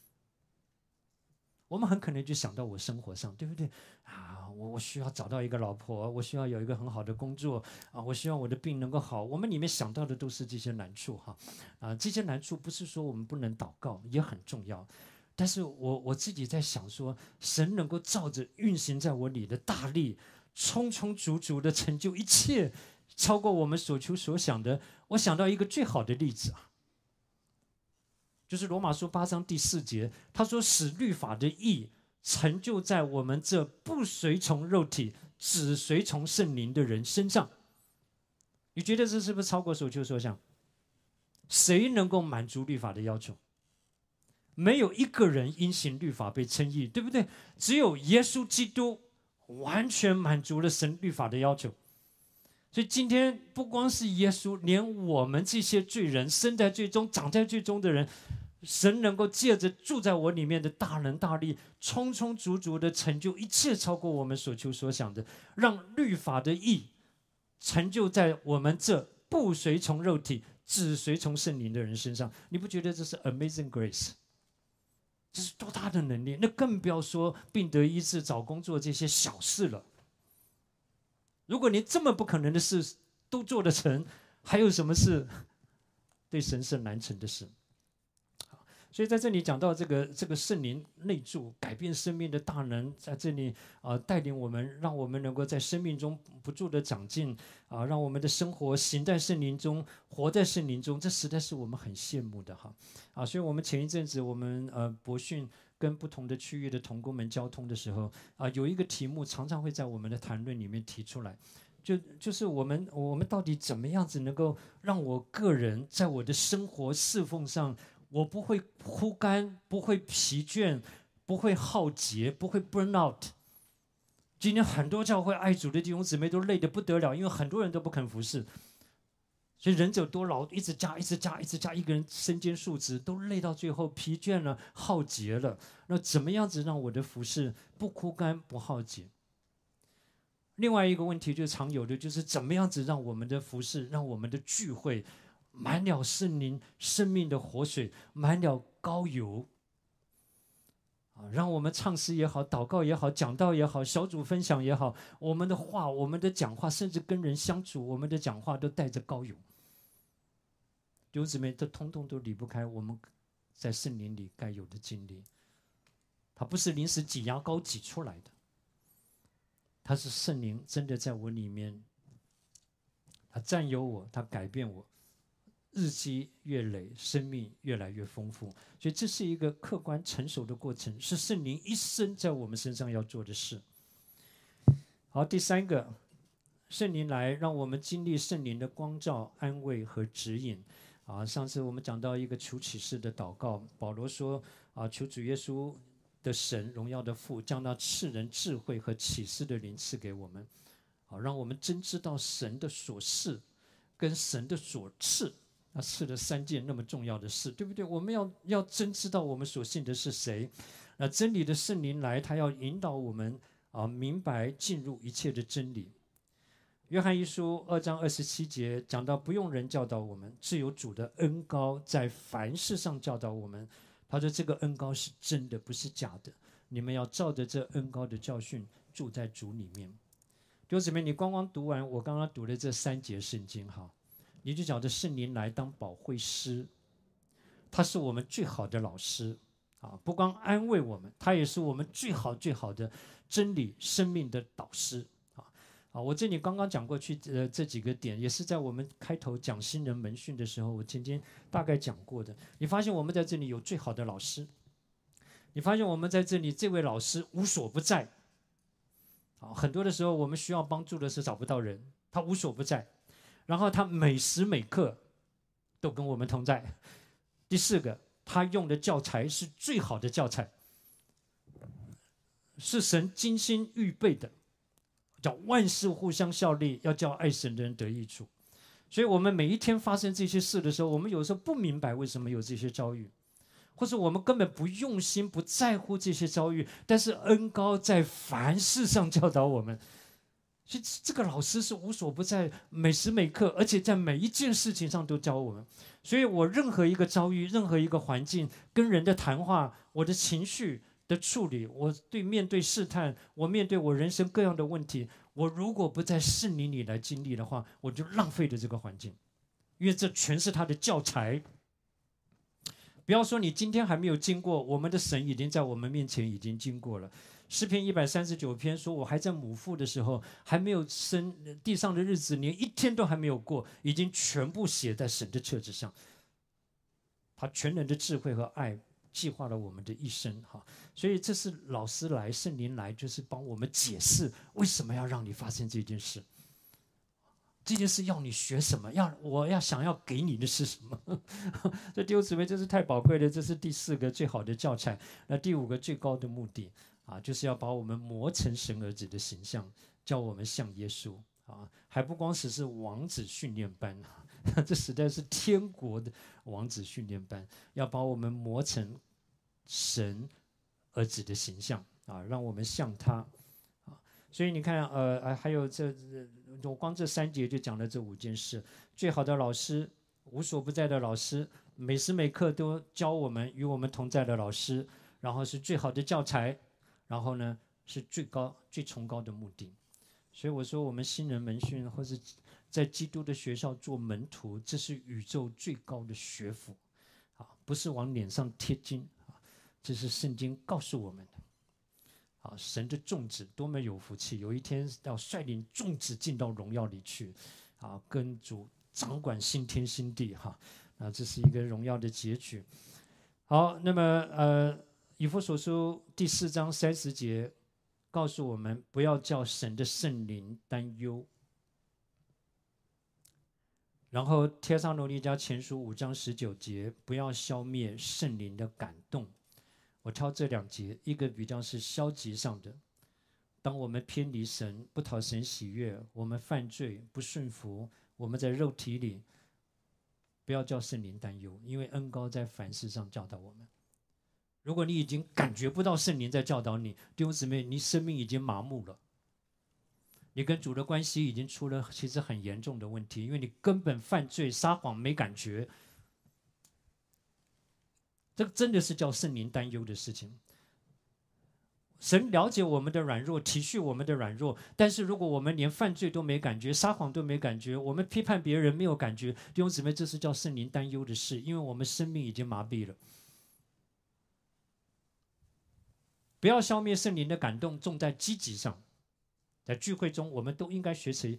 我们很可能就想到我生活上，对不对啊？我我需要找到一个老婆，我需要有一个很好的工作啊，我希望我的病能够好。我们里面想到的都是这些难处哈，啊，这些难处不是说我们不能祷告，也很重要。但是我我自己在想说，神能够照着运行在我里的大力，充充足足的成就一切，超过我们所求所想的。我想到一个最好的例子啊，就是罗马书八章第四节，他说使律法的义成就在我们这不随从肉体只随从圣灵的人身上。你觉得这是不是超过所求所想？谁能够满足律法的要求？没有一个人因行律法被称义，对不对？只有耶稣基督完全满足了神律法的要求。所以今天不光是耶稣，连我们这些罪人，生在罪中长在罪中的人，神能够借着住在我里面的大能大力，充充足足的成就一切，超过我们所求所想的，让律法的义成就在我们这不随从肉体只随从圣灵的人身上。你不觉得这是 amazing grace？这是多大的能力？那更不要说病得医治、找工作这些小事了。如果你这么不可能的事都做得成，还有什么事对神是难成的事？所以在这里讲到这个这个圣灵内住、改变生命的大能，在这里啊、呃、带领我们，让我们能够在生命中不住的长进啊、呃，让我们的生活行在圣灵中，活在圣灵中，这实在是我们很羡慕的哈啊！所以我们前一阵子我们呃博训跟不同的区域的同工们交通的时候啊、呃，有一个题目常常会在我们的谈论里面提出来，就就是我们我们到底怎么样子能够让我个人在我的生活侍奉上，我不会枯干，不会疲倦，不会耗竭，不会 burn out。今天很多教会爱主的弟兄姊妹都累得不得了，因为很多人都不肯服侍，所以人走多劳，一直加，一直加，一直加，一个人身兼数职，都累到最后疲倦了，耗竭了。那怎么样子让我的服侍不枯干，不耗竭？另外一个问题就是常有的，就是怎么样子让我们的服侍，让我们的聚会满了圣灵生命的活水，满了膏油啊，让我们唱诗也好，祷告也好，讲道也好，小组分享也好，我们的话，我们的讲话，甚至跟人相处，我们的讲话都带着膏油。弟兄姊妹，这通通都离不开我们在圣灵里该有的经历。它不是临时挤牙膏挤出来的，它是圣灵真的在我里面，它占有我，它改变我，日积月累，生命越来越丰富。所以这是一个客观成熟的过程，是圣灵一生在我们身上要做的事。好，第三个圣灵来，让我们经历圣灵的光照、安慰和指引。啊，上次我们讲到一个求启示的祷告，保罗说啊，求主耶稣的神荣耀的父，将那赐人智慧和启示的灵赐给我们，好，让我们真知道神的所是跟神的所赐。他赐了三件那么重要的事，对不对？我们要要真知道我们所信的是谁。那真理的圣灵来，他要引导我们啊，明白进入一切的真理。约翰一书二章二十七节讲到，不用人教导我们，自有主的恩膏在凡事上教导我们。他说这个恩膏是真的，不是假的。你们要照着这恩膏的教训住在主里面。弟兄姊妹，你光光读完我刚刚读的这三节圣经哈，你就晓得圣灵来当保惠师，他是我们最好的老师啊，不光安慰我们，他也是我们最好最好的真理生命的导师啊。啊，我这里刚刚讲过去呃这几个点，也是在我们开头讲新人门训的时候，我今天大概讲过的。你发现我们在这里有最好的老师，你发现我们在这里这位老师无所不在。啊，很多的时候我们需要帮助的时候找不到人，他无所不在，然后他每时每刻都跟我们同在。第四个，他用的教材是最好的教材，是神精心预备的，叫万事互相效力，要叫爱神的人得益处。所以我们每一天发生这些事的时候，我们有时候不明白为什么有这些遭遇，或者我们根本不用心不在乎这些遭遇，但是恩膏在凡事上教导我们。所以这个老师是无所不在，每时每刻，而且在每一件事情上都教我们。所以我任何一个遭遇，任何一个环境，跟人的谈话，我的情绪的处理，我对面对试探，我面对我人生各样的问题，我如果不在圣灵里来经历的话，我就浪费了这个环境，因为这全是他的教材。不要说你今天还没有经过，我们的神已经在我们面前已经经过了。诗篇一百三十九篇说，我还在母腹的时候，还没有生地上的日子，连一天都还没有过，已经全部写在神的册子上。他全能的智慧和爱计划了我们的一生哈，所以这是老师来，圣灵来，就是帮我们解释为什么要让你发生这件事。这件事要你学什么？要我要想要给你的是什么？这弟兄姊妹，这是太宝贵的，这是第四个最好的教材。那第五个最高的目的啊，就是要把我们磨成神儿子的形象，叫我们像耶稣啊，还不光只是王子训练班，这实在是天国的王子训练班，要把我们磨成神儿子的形象啊，让我们像他。所以你看，呃，还有这，我光这三节就讲了这五件事。最好的老师，无所不在的老师，每时每刻都教我们、与我们同在的老师，然后是最好的教材，然后呢是最高、最崇高的目的。所以我说，我们新人门训或是在基督的学校做门徒，这是宇宙最高的学府，啊，不是往脸上贴金啊，这是圣经告诉我们的。啊，神的众子多么有福气！有一天要率领众子进到荣耀里去，啊，跟主掌管新天新地哈，啊，这是一个荣耀的结局。好，那么呃，以弗所书第四章三十节告诉我们，不要叫神的圣灵担忧。然后帖撒罗尼迦前书五章十九节，不要消灭圣灵的感动。我挑这两节，一个比较是消极上的，当我们偏离神，不讨神喜悦，我们犯罪不顺服，我们在肉体里，不要叫圣灵担忧，因为恩膏在凡事上教导我们。如果你已经感觉不到圣灵在教导你，弟兄姊妹，你生命已经麻木了，你跟主的关系已经出了其实很严重的问题，因为你根本犯罪撒谎没感觉。这个真的是叫圣灵担忧的事情。神了解我们的软弱，体恤我们的软弱，但是如果我们连犯罪都没感觉，撒谎都没感觉，我们批判别人没有感觉，弟兄姊妹，这是叫圣灵担忧的事，因为我们生命已经麻痹了。不要消灭圣灵的感动，重在积极上。在聚会中，我们都应该学习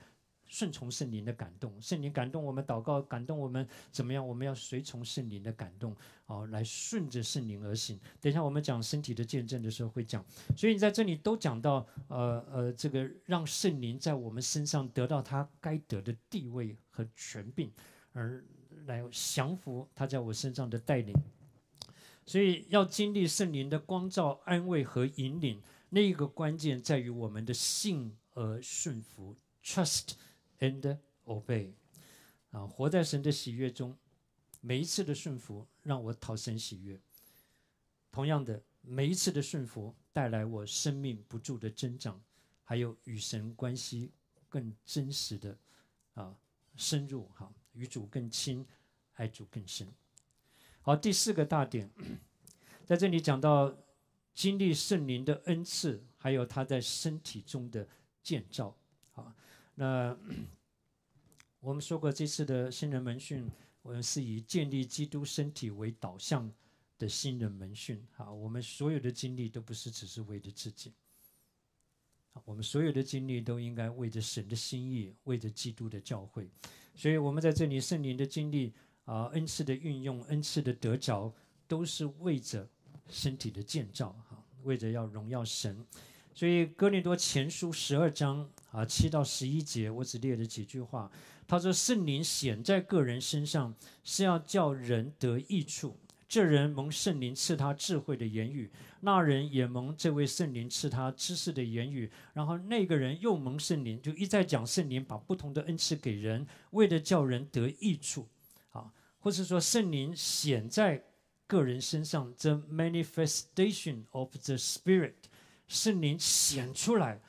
顺从圣灵的感动，圣灵感动我们祷告，感动我们怎么样？我们要随从圣灵的感动，哦，来顺着圣灵而行。等一下我们讲身体的见证的时候会讲，所以你在这里都讲到，呃呃，这个让圣灵在我们身上得到他该得的地位和权柄，而来降服他在我身上的带领。所以要经历圣灵的光照、安慰和引领，那一个关键在于我们的信而顺服 ，trust and obey， 啊，活在神的喜悦中，每一次的顺服让我讨神喜悦。同样的，每一次的顺服带来我生命不住的增长，还有与神关系更真实的啊深入，哈，与主更亲，爱主更深。好，第四个大点，在这里讲到经历圣灵的恩赐，还有他在身体中的建造。好，那我们说过，这次的新人门训，我们是以建立基督身体为导向的新人门训。好，我们所有的经历都不是只是为着自己，我们所有的经历都应该为着神的心意，为着基督的教会。所以我们在这里圣灵的经历啊，恩赐的运用，恩赐的得着，都是为着身体的建造，哈，为着要荣耀神。所以哥林多前书十二章啊七到十一节，我只列了几句话。他说：“圣灵显在个人身上，是要叫人得益处。这人蒙圣灵赐他智慧的言语，那人也蒙这位圣灵赐他知识的言语。然后那个人又蒙圣灵，就一再讲圣灵把不同的恩赐给人，为了叫人得益处。”啊，或是说圣灵显在个人身上 ，the manifestation of the Spirit， 圣灵显出来，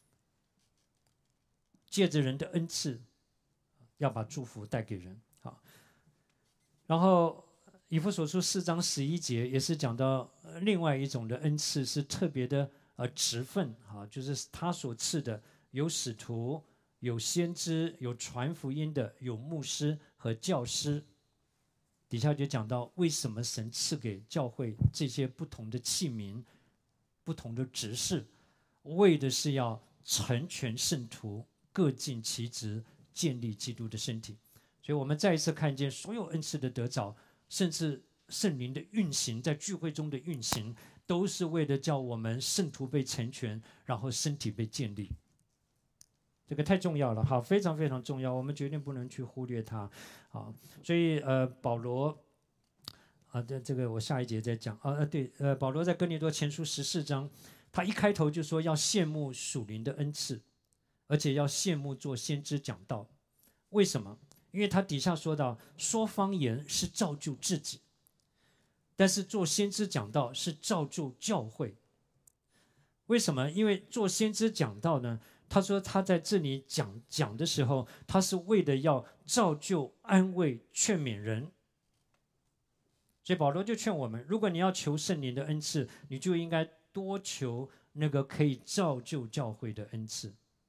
借着人的恩赐，要把祝福带给人。好，然后以弗所书四章十一节也是讲到另外一种的恩赐，是特别的呃职分，哈，就是他所赐的，有使徒，有先知，有传福音的，有牧师和教师。底下就讲到为什么神赐给教会这些不同的器皿、不同的职事，为的是要成全圣徒，各尽其职，建立基督的身体。所以我们再一次看见所有恩赐的得着，甚至圣灵的运行，在聚会中的运行，都是为了叫我们圣徒被成全，然后身体被建立。这个太重要了，好，非常非常重要，我们绝对不能去忽略它，好，所以呃，保罗啊，这这个我下一节再讲啊，呃，对，呃，保罗在哥林多前书十四章，他一开头就说要羡慕属灵的恩赐，而且要羡慕做先知讲道，为什么？因为他底下说到，说方言是造就自己，但是做先知讲道是造就教会。为什么？因为做先知讲道呢，他说他在这里讲讲的时候，他是为了要造就、安慰、劝勉人。所以保罗就劝我们，如果你要求圣灵的恩赐，你就应该多求那个可以造就教会的恩赐。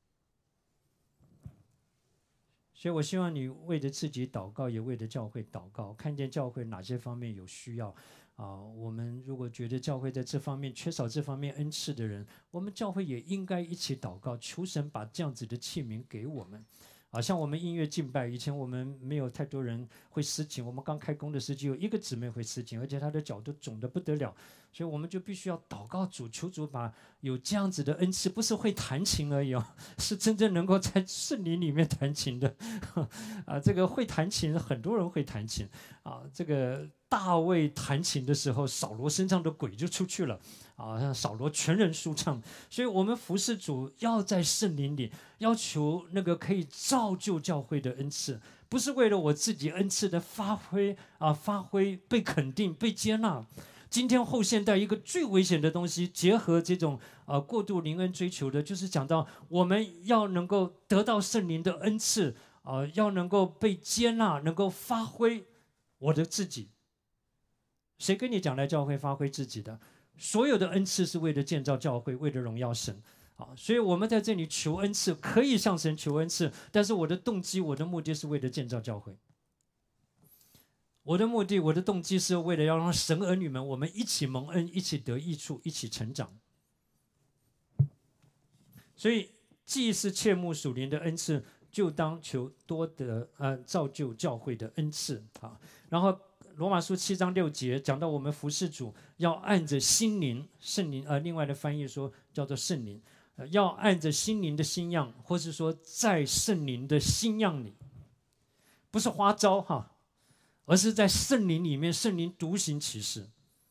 所以我希望你为着自己祷告，也为着教会祷告，看见教会哪些方面有需要啊。我们如果觉得教会在这方面缺少这方面恩赐的人，我们教会也应该一起祷告，求神把这样子的器皿给我们。啊，像我们音乐敬拜，以前我们没有太多人会司琴，我们刚开工的时候只有一个姊妹会司琴，而且她的脚都肿得不得了，所以我们就必须要祷告主，求主把有这样子的恩赐，不是会弹琴而已哦，是真正能够在圣灵里面弹琴的。啊，这个会弹琴，很多人会弹琴啊，这个大卫弹琴的时候，扫罗身上的鬼就出去了。啊，让扫罗全人舒畅，所以我们服侍主要在圣灵里，要求那个可以造就教会的恩赐，不是为了我自己恩赐的发挥啊，发挥被肯定、被接纳。今天后现代一个最危险的东西，结合这种呃过度灵恩追求的，就是讲到我们要能够得到圣灵的恩赐啊、呃，要能够被接纳，能够发挥我的自己。谁跟你讲来教会发挥自己的？所有的恩赐是为了建造教会，为了荣耀神啊！所以我们在这里求恩赐，可以向神求恩赐，但是我的动机、我的目的是为了建造教会。我的目的、我的动机是为了要让神儿女们我们一起蒙恩，一起得益处，一起成长。所以既是切慕属灵的恩赐， 就当求多得呃造就教会的恩赐啊。然后罗马书七章六节讲到我们服侍主要按着心灵圣灵，呃，另外的翻译说叫做圣灵，呃，要按着心灵的新样，或是说在圣灵的新样里，不是花招哈，而是在圣灵里面，圣灵独行其事。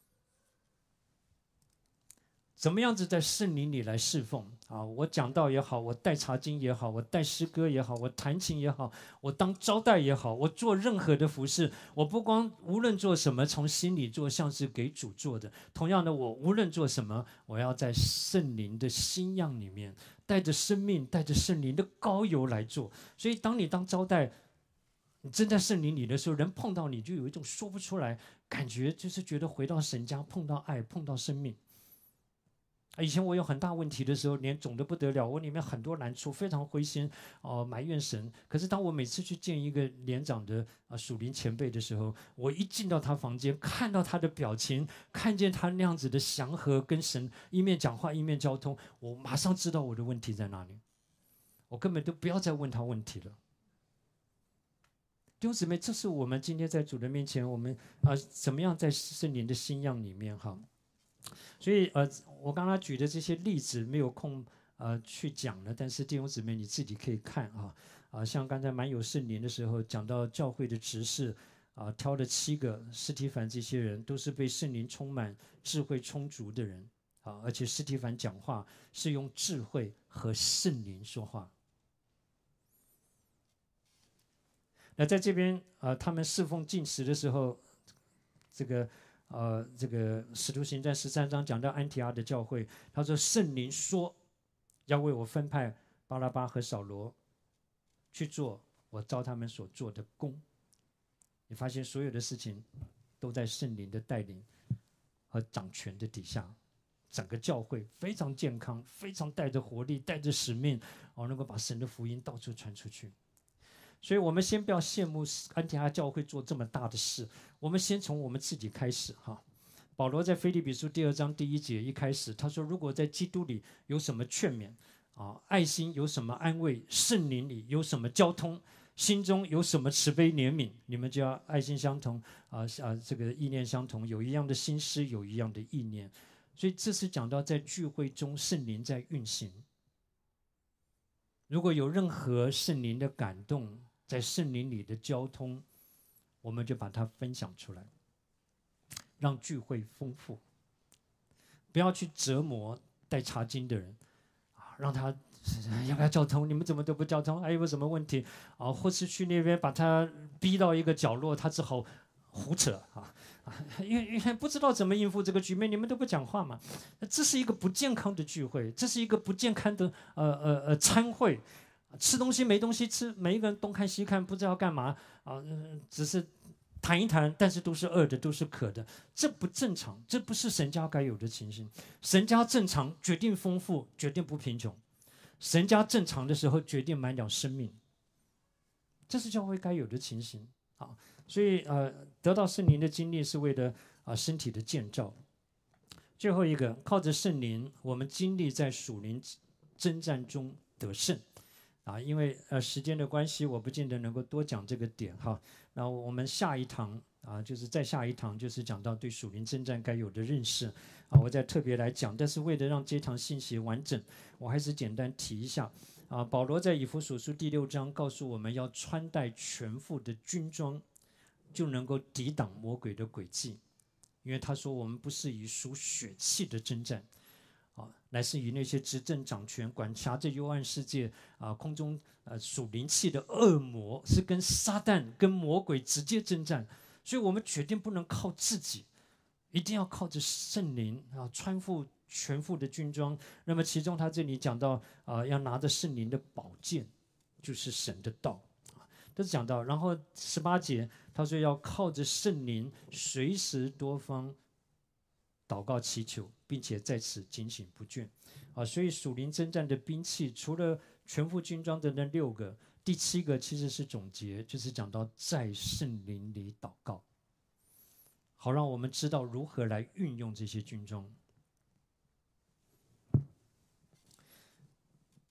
怎么样子在圣灵里来侍奉啊？我讲道也好，我带查经也好，我带诗歌也好，我弹琴也好，我当招待也好，我做任何的服事，我不光无论做什么，从心里做，像是给主做的。同样的，我无论做什么，我要在圣灵的新样里面，带着生命，带着圣灵的膏油来做。所以，当你当招待，你真在圣灵里的时候，人碰到你就有一种说不出来感觉，就是觉得回到神家，碰到爱，碰到生命。以前我有很大问题的时候，脸肿得不得了，我里面很多难处，非常灰心，哦、呃，埋怨神。可是当我每次去见一个年长的啊属灵前辈的时候，我一进到他房间，看到他的表情，看见他那样子的祥和，跟神一面讲话一面交通，我马上知道我的问题在哪里，我根本都不要再问他问题了。弟兄姊妹，这是我们今天在主的面前，我们啊、呃、怎么样在圣灵的新样里面哈。所以呃，我刚刚举的这些例子没有空呃去讲了，但是弟兄姊妹你自己可以看啊啊，像刚才满有圣灵的时候讲到教会的执事啊，挑了七个，司提反这些人都是被圣灵充满、智慧充足的人啊，而且司提反讲话是用智慧和圣灵说话。那在这边啊，他们侍奉禁食的时候，这个。呃，这个《使徒行传》十三章讲到安提阿的教会，他说圣灵说要为我分派巴拉巴和扫罗去做我召他们所做的工。你发现所有的事情都在圣灵的带领和掌权的底下，整个教会非常健康，非常带着活力，带着使命，哦，能够把神的福音到处传出去。所以我们先不要羡慕安提阿教会做这么大的事，我们先从我们自己开始哈。保罗在腓立比书第二章第一节一开始，他说：“如果在基督里有什么劝勉啊，爱心有什么安慰，圣灵里有什么交通，心中有什么慈悲怜悯，你们就要爱心相同啊啊，这个意念相同，有一样的心思，有一样的意念。”所以这是讲到在聚会中圣灵在运行。如果有任何圣灵的感动，在圣灵里的交通，我们就把它分享出来，让聚会丰富。不要去折磨带查经的人，让他要不要交通？你们怎么都不交通？还有什么问题啊？或是去那边把他逼到一个角落，他只好胡扯啊！因为因为不知道怎么应付这个局面，你们都不讲话嘛。这是一个不健康的聚会，这是一个不健康的呃呃呃餐会。吃东西没东西吃，每一个人东看西看，不知道干嘛啊、呃，只是谈一谈，但是都是饿的，都是渴的，这不正常，这不是神家该有的情形。神家正常，决定丰富，决定不贫穷。神家正常的时候，决定满了生命。这是教会该有的情形啊。所以呃，得到圣灵的经历是为了啊、呃、身体的建造。最后一个，靠着圣灵，我们经历在属灵征战中得胜。啊，因为呃时间的关系，我不见得能够多讲这个点哈。然后我们下一堂啊，就是再下一堂，就是讲到对属灵征战该有的认识啊，我再特别来讲。但是为了让这堂信息完整，我还是简单提一下啊。保罗在以弗所书第六章告诉我们要穿戴全副的军装，就能够抵挡魔鬼的诡计，因为他说我们不是以属血气的征战。啊，乃是与那些执政掌权、管辖这幽暗世界啊、空中呃属灵气的恶魔，是跟撒旦、跟魔鬼直接征战。所以我们决定不能靠自己，一定要靠着圣灵啊，穿副全副的军装。那么其中他这里讲到啊，要拿着圣灵的宝剑，就是神的道啊，这是讲到。然后十八节他说要靠着圣灵，随时多方祷告祈求，并且在此警醒不倦啊！所以属灵征战的兵器，除了全副军装的那六个，第七个其实是总结，就是讲到在圣灵里祷告，好让我们知道如何来运用这些军装。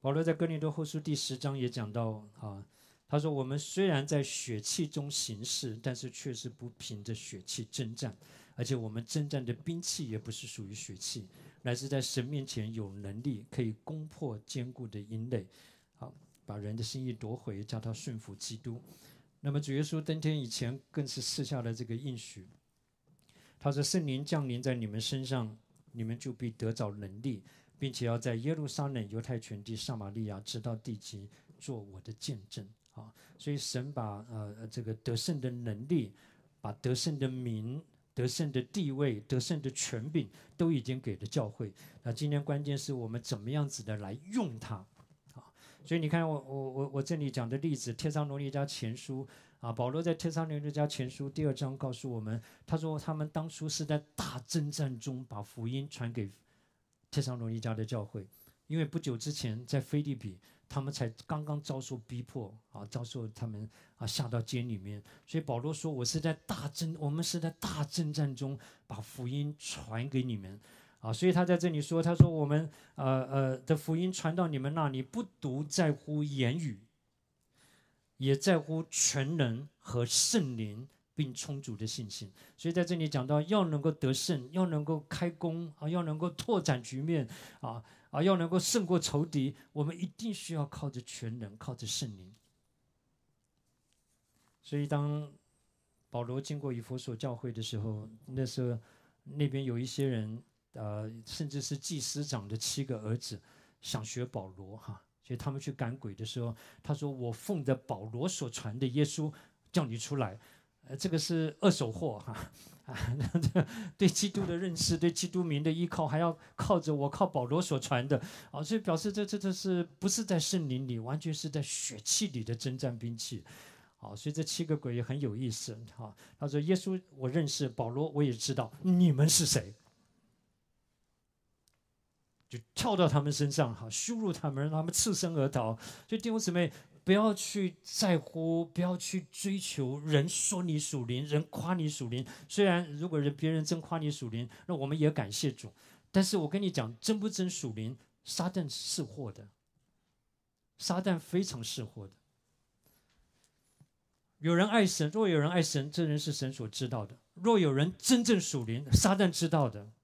保罗在哥林多后书第十章也讲到啊，他说：“我们虽然在血气中行事，但是却是不凭着血气征战，而且我们征战的兵器也不是属于血气，乃是在神面前有能力，可以攻破坚固的营垒，好，把人的心意夺回，叫他顺服基督。”那么主耶稣登天以前，更是赐下了这个应许。他说：“圣灵降临在你们身上，你们就必得着能力，并且要在耶路撒冷、犹太全地、撒玛利亚，直到地极，做我的见证。”啊，所以神把呃这个得胜的能力，把得胜的名、得胜的地位、得胜的权柄，都已经给了教会。那今天关键是我们怎么样子的来用它。所以你看我，我我我这里讲的例子，《帖撒罗尼迦前书》啊，保罗在《帖撒罗尼迦前书》第二章告诉我们，他说他们当初是在大征战中把福音传给帖撒罗尼迦的教会，因为不久之前在腓立比，他们才刚刚遭受逼迫啊，遭受他们啊下到监里面，所以保罗说，我是在大征，我们是在大征战中把福音传给你们。啊，所以他在这里说，他说我们呃呃的福音传到你们那里，不独在乎言语，也在乎全能和圣灵并充足的信心。所以在这里讲到，要能够得胜，要能够开弓啊，要能够拓展局面啊啊，要能够胜过仇敌，我们一定需要靠着全能，靠着圣灵。所以当保罗经过以弗所教会的时候，那时候那边有一些人。呃，甚至是祭司长的七个儿子想学保罗哈，所以他们去赶鬼的时候，他说：“我奉着保罗所传的耶稣叫你出来。”呃，这个是二手货哈啊，对基督的认识，对基督名的依靠，还要靠着我靠保罗所传的啊，所以表示这这这是不是在圣灵里，完全是在血气里的征战兵器。好，所以这七个鬼也很有意思哈。他说：“耶稣我认识，保罗我也知道，你们是谁？”就跳到他们身上，哈，羞辱他们，让他们刺身而逃。所以弟兄姊妹，不要去在乎，不要去追求人说你属灵，人夸你属灵。虽然如果人别人真夸你属灵，那我们也感谢主。但是我跟你讲，真不真属灵，撒旦是货的，撒旦非常是货的。有人爱神，若有人爱神，这人是神所知道的；若有人真正属灵，撒旦知道的。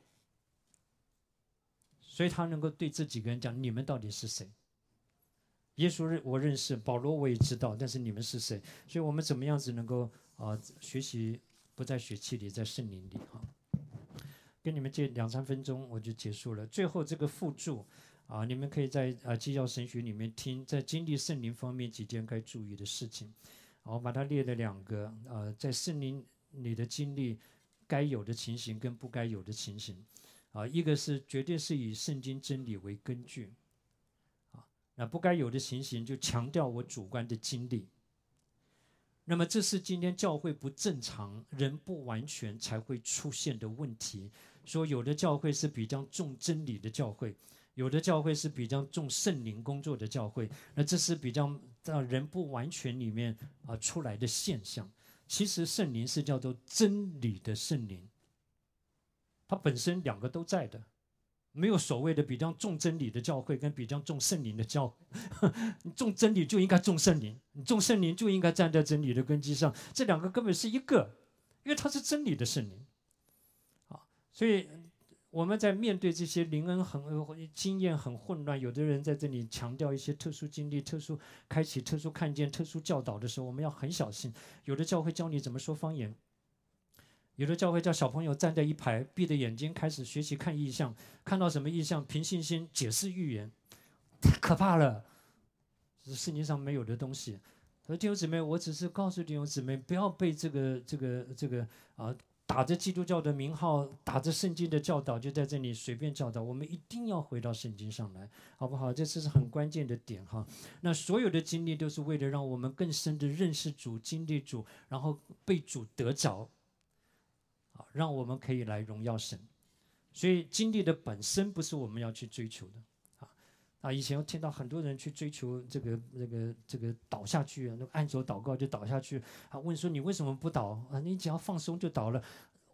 所以他能够对这几个人讲：“你们到底是谁？”耶稣认我认识，保罗我也知道，但是你们是谁？所以我们怎么样子能够啊、呃、学习不在血气里，在圣灵里哈？跟你们借两三分钟我就结束了。最后这个附注啊，你们可以在啊基要神学里面听，在经历圣灵方面几件该注意的事情。我把它列了两个啊，在圣灵里的经历该有的情形跟不该有的情形。啊，一个是绝对是以圣经真理为根据，啊，那不该有的情形就强调我主观的经历。那么这是今天教会不正常、人不完全才会出现的问题。说有的教会是比较重真理的教会，有的教会是比较重圣灵工作的教会，那这是比较在人不完全里面啊出来的现象。其实圣灵是叫做真理的圣灵。它本身两个都在的，没有所谓的比较重真理的教会跟比较重圣灵的教会。你重真理就应该重圣灵，你重圣灵就应该站在真理的根基上，这两个根本是一个，因为它是真理的圣灵。啊，所以我们在面对这些灵恩很经验很混乱，有的人在这里强调一些特殊经历、特殊开启、特殊看见、特殊教导的时候，我们要很小心。有的教会教你怎么说方言。有的教会叫小朋友站在一排，闭着眼睛开始学习看异象，看到什么异象，凭信心解释预言，太可怕了，这是圣经上没有的东西。所以弟兄姊妹，我只是告诉弟兄姊妹，不要被这个这个这个啊打着基督教的名号，打着圣经的教导，就在这里随便教导。我们一定要回到圣经上来，好不好？这是很关键的点哈。那所有的经历都是为了让我们更深的认识主、经历主，然后被主得着。让我们可以来荣耀神，所以经历的本身不是我们要去追求的啊啊！以前我听到很多人去追求这个这个这个倒下去，那按手祷告就倒下去啊，问说你为什么不倒啊？你只要放松就倒了。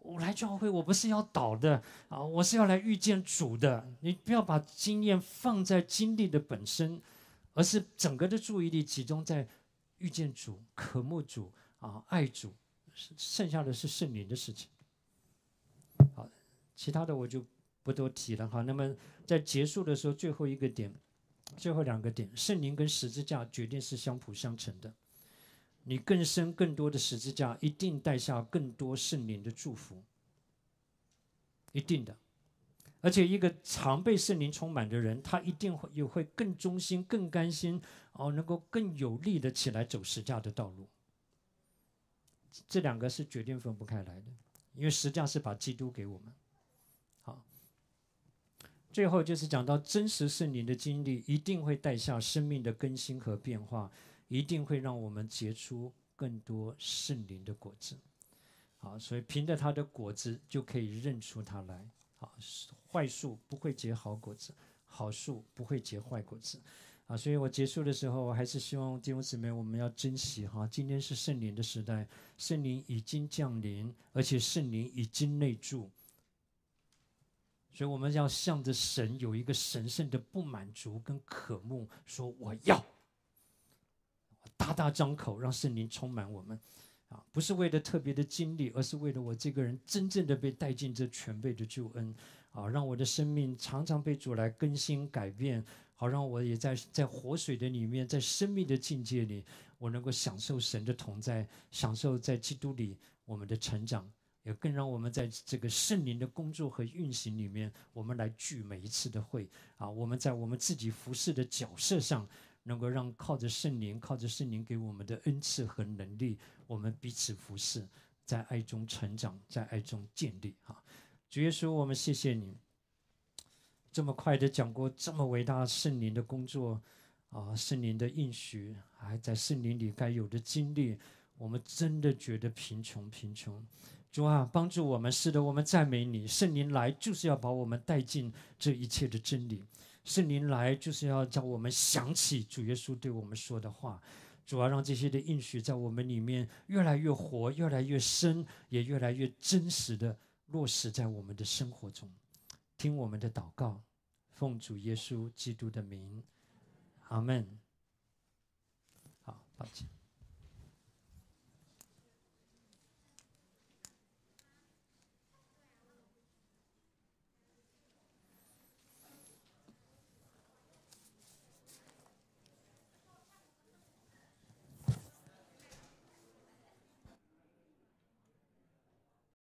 我来教会，我不是要倒的啊，我是要来遇见主的。你不要把经验放在经历的本身，而是整个的注意力集中在遇见主、渴慕主啊、爱主，剩下的是圣灵的事情。好，其他的我就不多提了。好，那么在结束的时候，最后一个点，最后两个点，圣灵跟十字架决定是相辅相成的。你更深更多的十字架，一定带下更多圣灵的祝福，一定的。而且一个常被圣灵充满的人，他一定会也会更忠心、更甘心，哦，能够更有力的起来走十架的道路。这两个是决定分不开来的，因为十架是把基督给我们。好，最后就是讲到真实圣灵的经历，一定会带下生命的更新和变化，一定会让我们结出更多圣灵的果子。好，所以凭着它的果子就可以认出它来。好，坏树不会结好果子，好树不会结坏果子。啊，所以我结束的时候，我还是希望弟兄姊妹我们要珍惜哈，今天是圣灵的时代，圣灵已经降临，而且圣灵已经内住，所以我们要向着神有一个神圣的不满足跟渴慕，说我要，大大张口让圣灵充满我们。啊，不是为了特别的经历，而是为了我这个人真正的被带进这全备的救恩，啊，让我的生命常常被主来更新改变，好让我也在在活水的里面，在生命的境界里，我能够享受神的同在，享受在基督里我们的成长，也更让我们在这个圣灵的工作和运行里面，我们来聚每一次的会，啊，我们在我们自己服侍的角色上，能够让靠着圣灵，靠着圣灵给我们的恩赐和能力，我们彼此服侍，在爱中成长，在爱中建立。哈，主耶稣，我们谢谢你，这么快的讲过这么伟大圣灵的工作，啊，圣灵的应许，还在圣灵里该有的经历，我们真的觉得贫穷贫穷。主啊，帮助我们，是的，我们赞美你，圣灵来就是要把我们带进这一切的真理。圣灵来就是要叫我们想起主耶稣对我们说的话，主要让这些的应许在我们里面越来越活，越来越深，也越来越真实的落实在我们的生活中。听我们的祷告，奉主耶稣基督的名，阿们。好，抱歉。